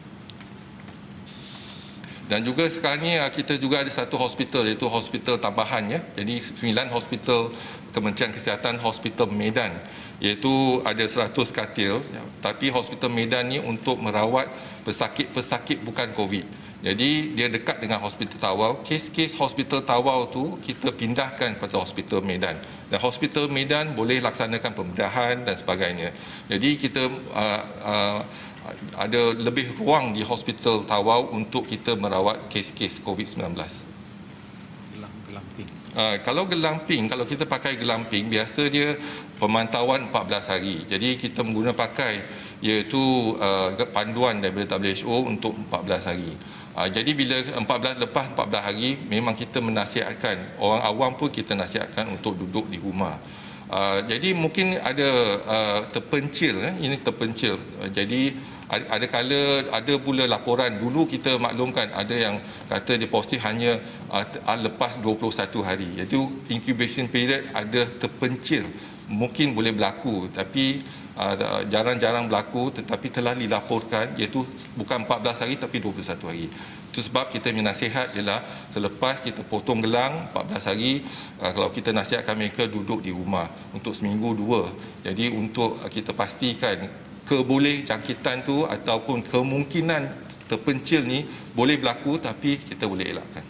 Dan juga sekarang ni kita juga ada satu hospital, iaitu hospital tambahan ya. Jadi sembilan hospital Kementerian Kesihatan, hospital Medan, iaitu ada seratus katil, tapi hospital Medan ni untuk merawat pesakit-pesakit bukan COVID. Jadi dia dekat dengan hospital Tawau. Kes-kes hospital Tawau tu kita pindahkan pada hospital Medan. Dan hospital Medan boleh laksanakan pembedahan dan sebagainya. Jadi kita uh, uh, ada lebih ruang di hospital Tawau untuk kita merawat kes-kes COVID sembilan belas. Gelamping. Uh, kalau gelamping, kalau kita pakai gelamping, biasa dia pemantauan empat belas hari. Jadi kita menggunakan pakai iaitu uh, panduan daripada W H O untuk empat belas hari. Uh, jadi bila empat belas lepas empat belas hari, memang kita menasihatkan, orang awam pun kita nasihatkan untuk duduk di rumah. Uh, jadi mungkin ada uh, terpencil, eh? ini terpencil. Uh, jadi ada kala ada pula laporan, dulu kita maklumkan ada yang kata dia positif hanya uh, lepas dua puluh satu hari. Iaitu incubation period ada terpencil. Mungkin boleh berlaku, tapi uh, jarang-jarang berlaku, tetapi telah dilaporkan, iaitu bukan empat belas hari tapi dua puluh satu hari. Itu sebab kita punya nasihat ialah selepas kita potong gelang empat belas hari, uh, kalau kita nasihatkan mereka duduk di rumah untuk seminggu dua. Jadi untuk uh, kita pastikan keboleh jangkitan tu ataupun kemungkinan terpencil ni boleh berlaku, tapi kita boleh elakkan.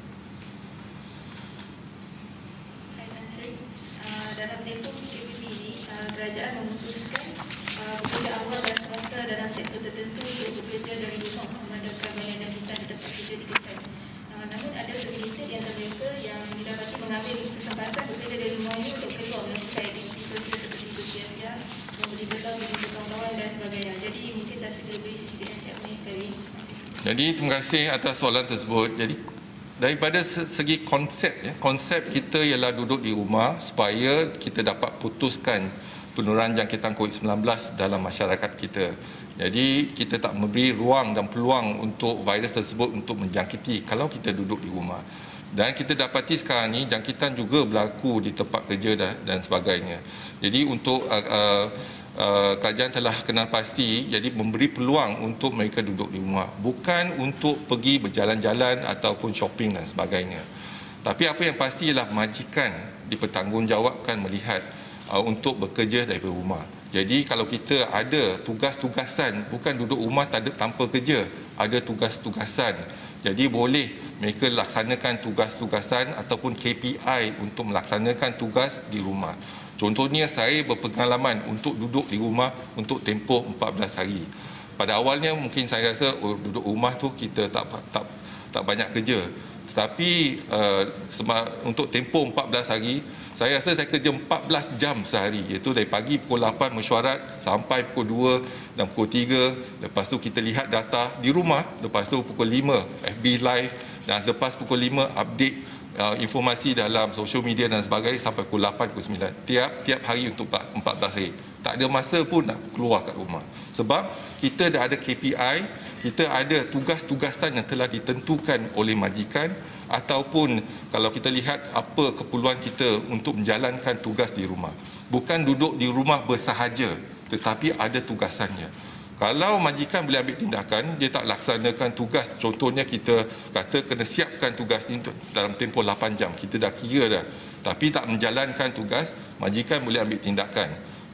Dalam tempoh P K P B ini, kerajaan memutuskan bekerja awal dan swasta dalam sektor tertentu untuk bekerja dari rumah memandangkan banyak jangkitan di tempat kerja di Kedah. Namun ada segelintir di antara mereka yang didapati mengambil kesempatan bekerja dari rumahnya untuk keluar melakukan aktiviti sosial seperti bersosial, membeli gelang, membeli kawan-kawan dan sebagainya. Jadi mungkin tak segera beri sedikit nasihat mereka ini. Jadi terima kasih atas soalan tersebut. Jadi daripada segi konsep, ya, konsep kita ialah duduk di rumah supaya kita dapat putuskan penurunan jangkitan COVID sembilan belas dalam masyarakat kita. Jadi kita tak memberi ruang dan peluang untuk virus tersebut untuk menjangkiti kalau kita duduk di rumah. Dan kita dapati sekarang ni jangkitan juga berlaku di tempat kerja dan sebagainya. Jadi untuk uh, uh, Uh, kerajaan telah kenal pasti, jadi memberi peluang untuk mereka duduk di rumah, bukan untuk pergi berjalan-jalan ataupun shopping dan sebagainya. Tapi apa yang pasti ialah majikan dipertanggungjawabkan melihat uh, untuk bekerja dari rumah. Jadi kalau kita ada tugas-tugasan, bukan duduk rumah tak ada, tanpa kerja, ada tugas-tugasan. Jadi boleh mereka laksanakan tugas-tugasan ataupun K P I untuk melaksanakan tugas di rumah. Contohnya saya berpengalaman untuk duduk di rumah untuk tempoh empat belas hari. Pada awalnya mungkin saya rasa oh, duduk rumah tu kita tak tak tak banyak kerja. Tetapi uh, untuk tempoh empat belas hari, saya rasa saya kerja empat belas jam sehari, iaitu dari pagi pukul lapan mesyuarat sampai pukul dua dan pukul tiga. Lepas tu kita lihat data di rumah, lepas tu pukul lima F B live, dan lepas pukul lima update Uh, informasi dalam social media dan sebagainya sampai pukul lapan, pukul sembilan. Tiap tiap hari untuk empat belas hari. Tak ada masa pun nak keluar kat rumah. Sebab kita dah ada K P I, kita ada tugas-tugasan yang telah ditentukan oleh majikan, ataupun kalau kita lihat apa keperluan kita untuk menjalankan tugas di rumah. Bukan duduk di rumah bersahaja, tetapi ada tugasannya. Kalau majikan boleh ambil tindakan, dia tak laksanakan tugas, contohnya kita kata kena siapkan tugas ini dalam tempoh lapan jam, kita dah kira dah, tapi tak menjalankan tugas, majikan boleh ambil tindakan.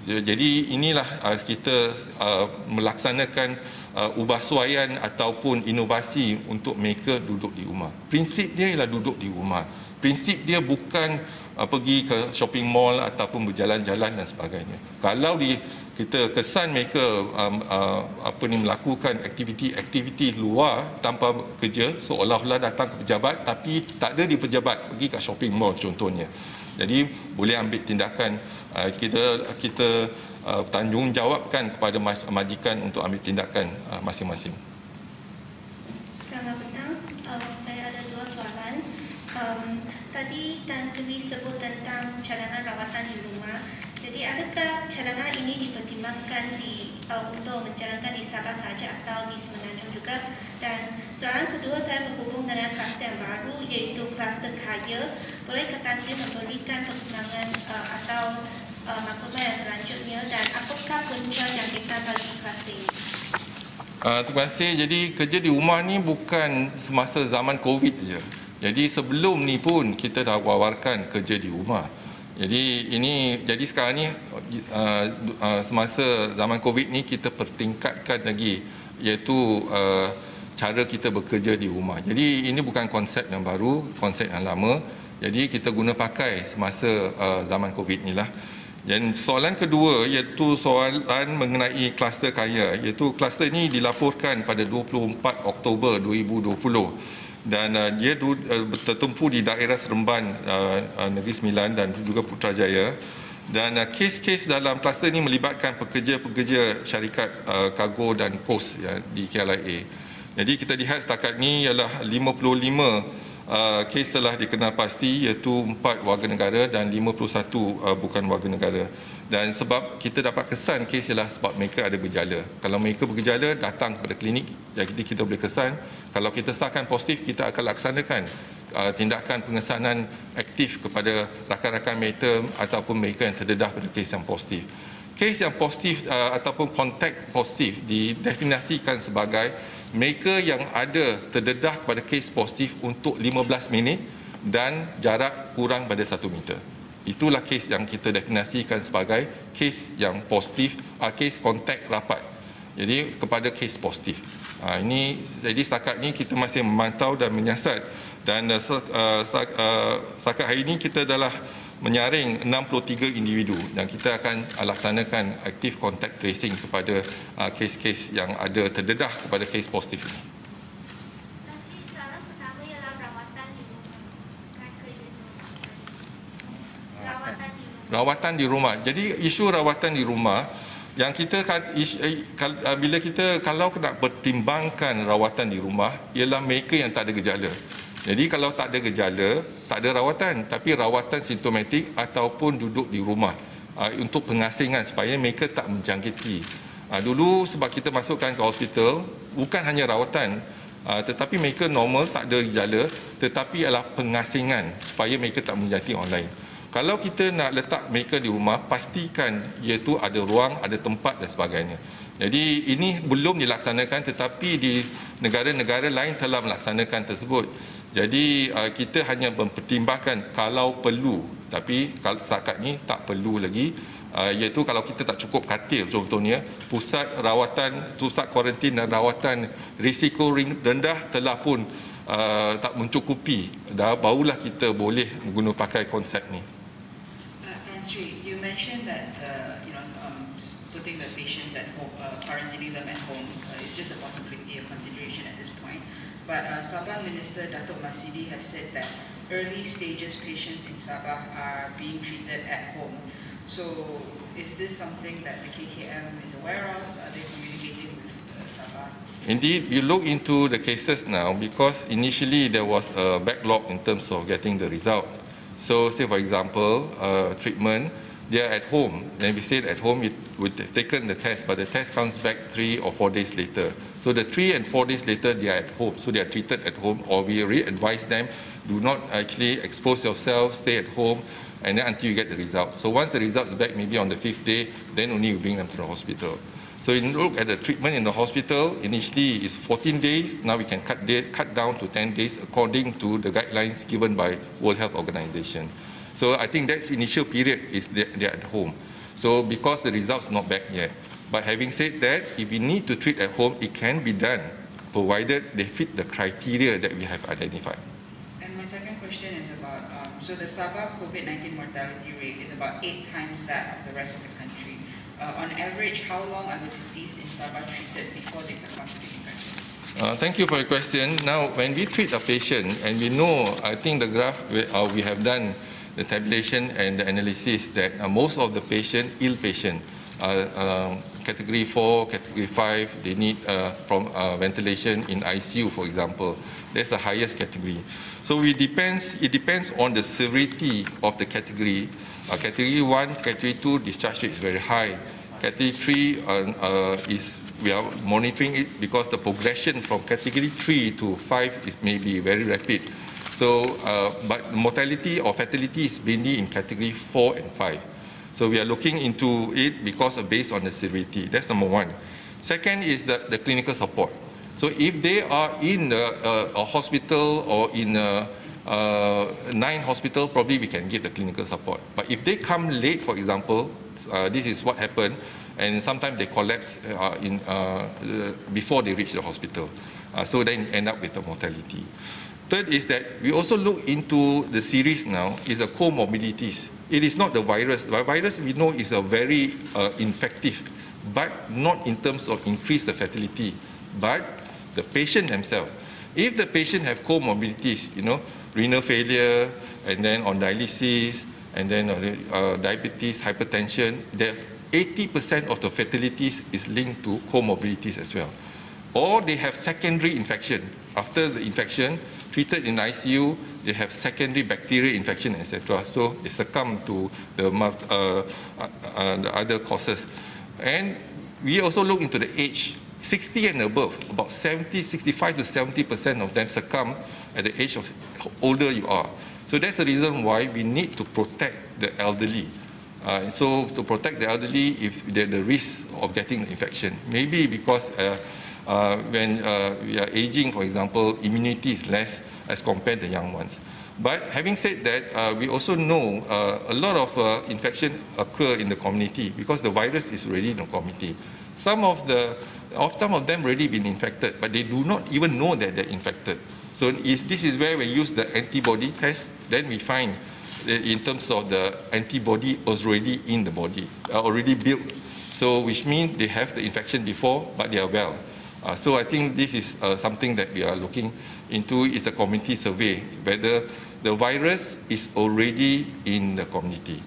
Jadi inilah kita melaksanakan ubahsuaian ataupun inovasi untuk mereka duduk di rumah. Prinsip dia ialah duduk di rumah. Prinsip dia bukan pergi ke shopping mall ataupun berjalan-jalan dan sebagainya. Kalau di kita kesan mereka um, uh, apa ni melakukan aktiviti-aktiviti luar tanpa kerja, seolah-olah datang ke pejabat tapi tak ada di pejabat, pergi ke shopping mall contohnya. Jadi boleh ambil tindakan, uh, kita kita uh, tanggungjawabkan kepada majikan untuk ambil tindakan uh, masing-masing. Selamat petang, uh, saya ada dua soalan. Um, tadi Tan Sri sebut tentang cadangan rawatan di rumah. Jadi adakah cadangan ini dipertimbangkan di, uh, untuk menjalankan di Sabah sahaja atau di Semenanjung juga? Dan soalan kedua saya berhubung dengan kluster yang baru, iaitu kluster kaya. Bolehkah Tan Sri memberikan perkembangan uh, atau uh, maklumat yang selanjutnya, dan apakah punca jangkitan bagi kluster ini? Uh, terima kasih. Jadi kerja di rumah ni bukan semasa zaman COVID saja. Jadi sebelum ni pun kita dah wawarkan kerja di rumah. Jadi ini jadi sekarang ni uh, uh, semasa zaman COVID ni kita pertingkatkan lagi, iaitu uh, cara kita bekerja di rumah. Jadi ini bukan konsep yang baru, konsep yang lama. Jadi kita guna pakai semasa uh, zaman COVID ni lah. Dan soalan kedua iaitu soalan mengenai kluster kaya, iaitu kluster ini dilaporkan pada dua puluh empat Oktober dua ribu dua puluh. Dan uh, dia uh, tertumpu di daerah Seremban, uh, uh, Negeri Sembilan dan juga Putrajaya. Dan uh, kes-kes dalam kluster ini melibatkan pekerja-pekerja syarikat uh, kargo dan pos ya, di K L I A. Jadi kita lihat setakat ini ialah lima puluh lima uh, kes telah dikenal pasti, iaitu empat warga negara dan lima puluh satu uh, bukan warga negara. Dan sebab kita dapat kesan kes ialah sebab mereka ada bergejala. Kalau mereka bergejala, datang kepada klinik, jadi kita boleh kesan. Kalau kita sahkan positif, kita akan laksanakan uh, tindakan pengesanan aktif kepada rakan-rakan mereka ataupun mereka yang terdedah pada kes yang positif. Kes yang positif uh, ataupun kontak positif didefinisikan sebagai mereka yang ada terdedah kepada kes positif untuk lima belas minit dan jarak kurang pada satu meter. itulah kes yang kita definisikan sebagai kes yang positif, uh, kes kontak rapat. Jadi kepada kes positif. Uh, ini jadi setakat ini kita masih memantau dan menyiasat, dan uh, setakat, uh, setakat hari ini kita adalah menyaring enam puluh tiga individu dan kita akan uh, laksanakan aktif kontak tracing kepada uh, kes-kes yang ada terdedah kepada kes positif ini. Rawatan di rumah. Jadi isu rawatan di rumah yang kita bila kita kalau nak pertimbangkan rawatan di rumah ialah mereka yang tak ada gejala. Jadi kalau tak ada gejala, tak ada rawatan, tapi rawatan simptomatik ataupun duduk di rumah uh, untuk pengasingan supaya mereka tak menjangkiti. Uh, dulu sebab kita masukkan ke hospital bukan hanya rawatan, uh, tetapi mereka normal tak ada gejala, tetapi adalah pengasingan supaya mereka tak menjangkiti orang lain. Kalau kita nak letak mereka di rumah, pastikan iaitu ada ruang, ada tempat dan sebagainya. Jadi ini belum dilaksanakan, tetapi di negara-negara lain telah melaksanakan tersebut. Jadi kita hanya mempertimbangkan kalau perlu, tapi kalau setakat ni tak perlu lagi, iaitu kalau kita tak cukup katil contohnya, pusat rawatan, pusat kuarantin dan rawatan risiko rendah telah pun uh, tak mencukupi, dah barulah kita boleh guna pakai konsep ni. You mentioned that uh, you know um, putting the patients at home, uh, quarantining them at home, uh, is just a possibility, a consideration at this point. But uh, Sabah Minister Datuk Masidi has said that early stages patients in Sabah are being treated at home. So, is this something that the K K M is aware of? Are they communicating with uh, Sabah? Indeed, you look into the cases now because initially there was a backlog in terms of getting the results. So, say for example, uh, treatment, they are at home. Then we said at home, it would have taken the test, but the test comes back three or four days later. So the three and four days later, they are at home. So they are treated at home, or we re-advise them, do not actually expose yourself, stay at home, and then until you get the results. So once the results back, maybe on the fifth day, then only you bring them to the hospital. So you look at the treatment in the hospital, initially is fourteen days, now we can cut, day, cut down to ten days according to the guidelines given by World Health Organization. So I think that's initial period is they, they're at home. So because the results not back yet. But having said that, if we need to treat at home, it can be done, provided they fit the criteria that we have identified. And my second question is about, um, so the Sabah COVID nineteen mortality rate is about eight times that of the rest of the country. Uh, on average, how long are the deceased in Sabah treated before they succumb to the infection? Uh, thank you for your question. Now, when we treat a patient, and we know, I think the graph we, uh, we have done the tabulation and the analysis that uh, most of the patient, ill patient, uh, uh, category four, category five, they need uh, from uh, ventilation in I C U, for example. That's the highest category. So it depends, it depends on the severity of the category. Uh, category one, category two, discharge rate is very high. Category three uh, uh, is, we are monitoring it because the progression from category three to five is maybe very rapid. So, uh, but mortality or fatality is mainly in category four and five. So we are looking into it because of based on the severity. That's number one. Second is the, the clinical support. So if they are in a, a, a hospital or in a, a nine hospital, probably we can give the clinical support. But if they come late, for example, uh, this is what happened, and sometimes they collapse uh, in, uh, before they reach the hospital. Uh, so then you end up with the mortality. Third is that we also look into the series now is the comorbidities. It is not the virus. The virus we know is a very uh, infective, but not in terms of increase the fatality, but the patient themselves. If the patient have comorbidities, you know, renal failure, and then on dialysis, and then uh, diabetes, hypertension, the eighty percent of the fatalities is linked to comorbidities as well. Or they have secondary infection. After the infection, treated in I C U, they have secondary bacterial infection, et cetera. So they succumb to the, uh, uh, uh, the other causes. And we also look into the age. sixty and above, about seventy, sixty-five to seventy percent of them succumb at the age of older you are. So that's the reason why we need to protect the elderly. Uh, so to protect the elderly, if they're the risk of getting the infection, maybe because uh, uh, when uh, we are aging, for example, immunity is less as compared to young ones. But having said that, uh, we also know uh, a lot of uh, infection occur in the community because the virus is already in the community. Some of the, of some of them already been infected, but they do not even know that they're infected. So is, this is where we use the antibody test. Then we find that in terms of the antibody was already in the body, uh, already built. So which means they have the infection before, but they are well. Uh, so I think this is uh, something that we are looking into is the community survey, whether the virus is already in the community.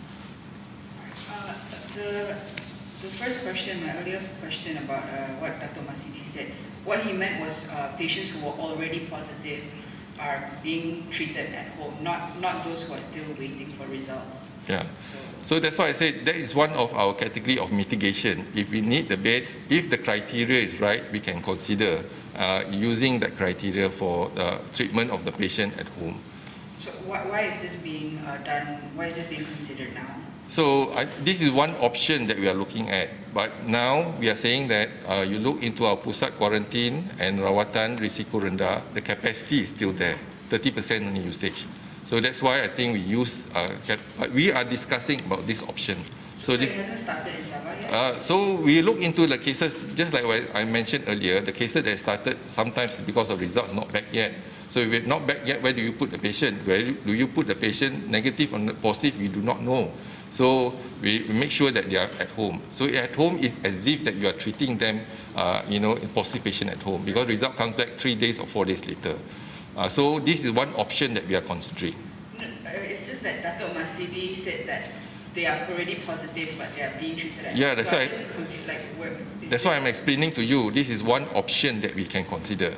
Uh, the, the first question, my earlier question about uh, what Doctor Masidi said, what he meant was uh, patients who were already positive are being treated at home, not, not those who are still waiting for results. Yeah. So that's why I said that is one of our category of mitigation. If we need the beds, if the criteria is right, we can consider uh, using that criteria for the treatment of the patient at home. So why, why is this being uh, done? Why is this being considered now? So I, this is one option that we are looking at. But now we are saying that uh, you look into our pusat quarantine and rawatan risiko rendah, the capacity is still there, thirty percent only usage. So that's why I think we use, uh, but we are discussing about this option. So, So this, it hasn't started in Sabah yet? uh, so we look into the cases, just like what I mentioned earlier, the cases that started sometimes because of results not back yet. So if it's not back yet, where do you put the patient? Where do you put the patient, negative or positive? We do not know. So we make sure that they are at home. So at home is as if that you are treating them, uh, you know, positive patient at home, because result comes back three days or four days later. Uh, so this is one option that we are considering. No, uh, it's just that Dato' Masidi said that they are already positive, but they are being treated at Yeah, home. that's So why- I'm just confused, like, where, is That's this- why I'm explaining to you. This is one option that we can consider.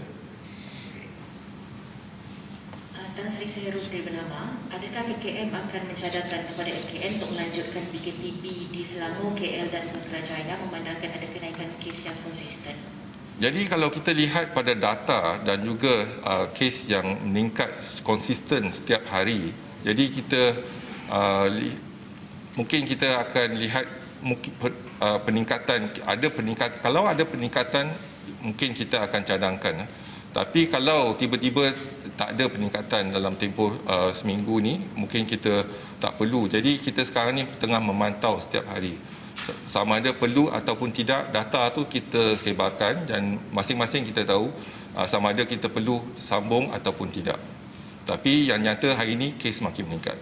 Uh, Tan Sri Seheru dari Bernama, adakah K K M akan mencadangkan kepada M K N untuk melanjutkan B K P B di Selangor, K L dan Putrajaya memandangkan ada kenaikan kes yang konsisten? Jadi kalau kita lihat pada data dan juga uh, kes yang meningkat konsisten setiap hari, jadi kita uh, li, mungkin kita akan lihat mungkin uh, peningkatan, ada peningkat, kalau ada peningkatan mungkin kita akan cadangkan. Tapi kalau tiba-tiba tak ada peningkatan dalam tempoh uh, seminggu ni, mungkin kita tak perlu. Jadi kita sekarang ni tengah memantau setiap hari. Sama ada perlu ataupun tidak, data tu kita sebarkan dan masing-masing kita tahu uh, sama ada kita perlu sambung ataupun tidak. Tapi yang nyata hari ini kes makin meningkat.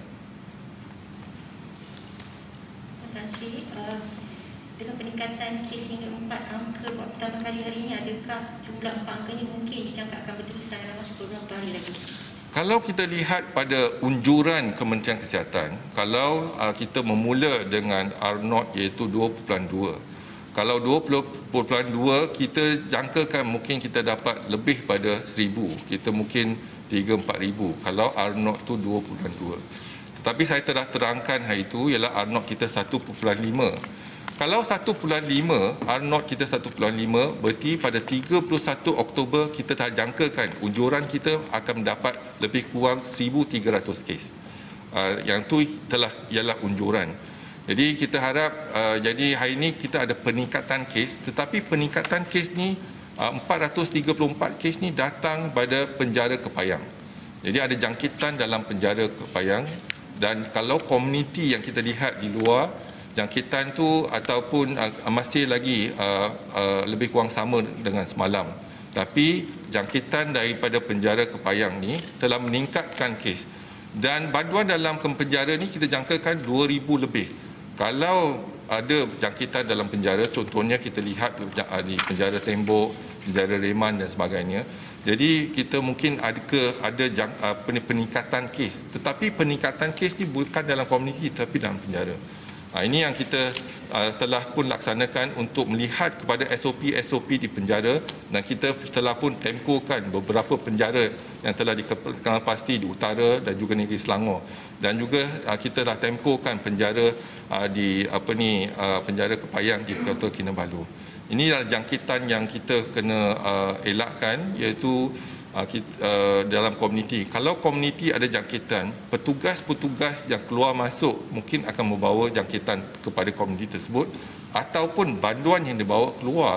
Tan Sri, uh, dengan peningkatan kes hingga empat angka buat pertama kali hari ini, adakah jumlah empat angka ini mungkin dijangka akan berterusan dalam masa beberapa hari lagi? Kalau kita lihat pada unjuran Kementerian Kesihatan, kalau uh, kita memula dengan R naught iaitu dua perpuluhan dua. Kalau dua perpuluhan dua, kita jangkakan mungkin kita dapat lebih pada seribu. Kita mungkin tiga empat ribu kalau R naught tu dua perpuluhan dua. Tetapi saya telah terangkan hari itu ialah R naught kita satu perpuluhan lima. Kalau satu perpuluhan lima, R naught kita satu perpuluhan lima, berarti pada tiga puluh satu Oktober kita dah jangkakan unjuran kita akan mendapat lebih kurang seribu tiga ratus kes. Uh, yang tu telah ialah unjuran. Jadi kita harap, uh, jadi hari ini kita ada peningkatan kes, tetapi peningkatan kes ni uh, empat ratus tiga puluh empat kes ni datang pada penjara Kepayang. Jadi ada jangkitan dalam penjara Kepayang, dan kalau komuniti yang kita lihat di luar, jangkitan tu ataupun uh, masih lagi uh, uh, lebih kurang sama dengan semalam. Tapi jangkitan daripada penjara Kepayang ni telah meningkatkan kes. Dan banduan dalam penjara ni kita jangkakan dua ribu lebih. Kalau ada jangkitan dalam penjara, contohnya kita lihat di penjara Tembok, penjara Reman dan sebagainya. Jadi kita mungkin ada ke ada jang, uh, peningkatan kes. Tetapi peningkatan kes ni bukan dalam komuniti tapi dalam penjara. Ha, ini yang kita uh, telah pun laksanakan untuk melihat kepada S O P S O P di penjara, dan kita telah pun tempohkan beberapa penjara yang telah dikekalkan pasti di utara dan juga negeri Selangor, dan juga uh, kita telah tempohkan penjara uh, di apa ni uh, penjara Kepayang di Kota Kinabalu. Ini adalah jangkitan yang kita kena uh, elakkan, iaitu Uh, kita, uh, dalam komuniti. Kalau komuniti ada jangkitan, petugas-petugas yang keluar masuk mungkin akan membawa jangkitan kepada komuniti tersebut, ataupun banduan yang dibawa keluar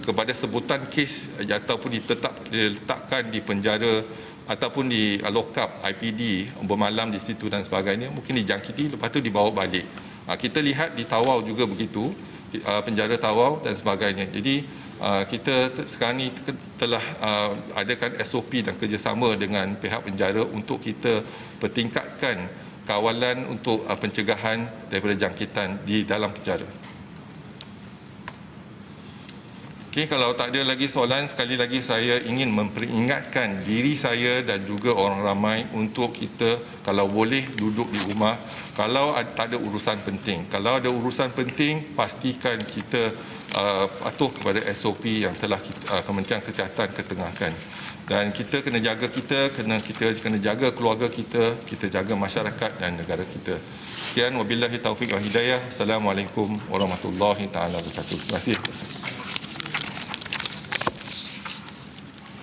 kepada sebutan kes ataupun ditetap, diletakkan di penjara ataupun di lokap I P D bermalam di situ dan sebagainya, mungkin dijangkiti lepas tu dibawa balik. Kita lihat di Tawau juga begitu, penjara Tawau dan sebagainya. Jadi kita sekarang ni telah adakan S O P dan kerjasama dengan pihak penjara untuk kita pertingkatkan kawalan untuk pencegahan daripada jangkitan di dalam penjara. Okey, kalau tak ada lagi soalan, sekali lagi saya ingin memperingatkan diri saya dan juga orang ramai untuk kita kalau boleh duduk di rumah. Kalau tak ada urusan penting, kalau ada urusan penting, pastikan kita uh, patuh kepada S O P yang telah kita, uh, Kementerian Kesihatan ketengahkan. Dan kita kena jaga kita, kena kita kena jaga keluarga kita, kita jaga masyarakat dan negara kita. Sekian, wabillahi taufiq wa hidayah. Assalamualaikum warahmatullahi taala wabarakatuh. Terima kasih.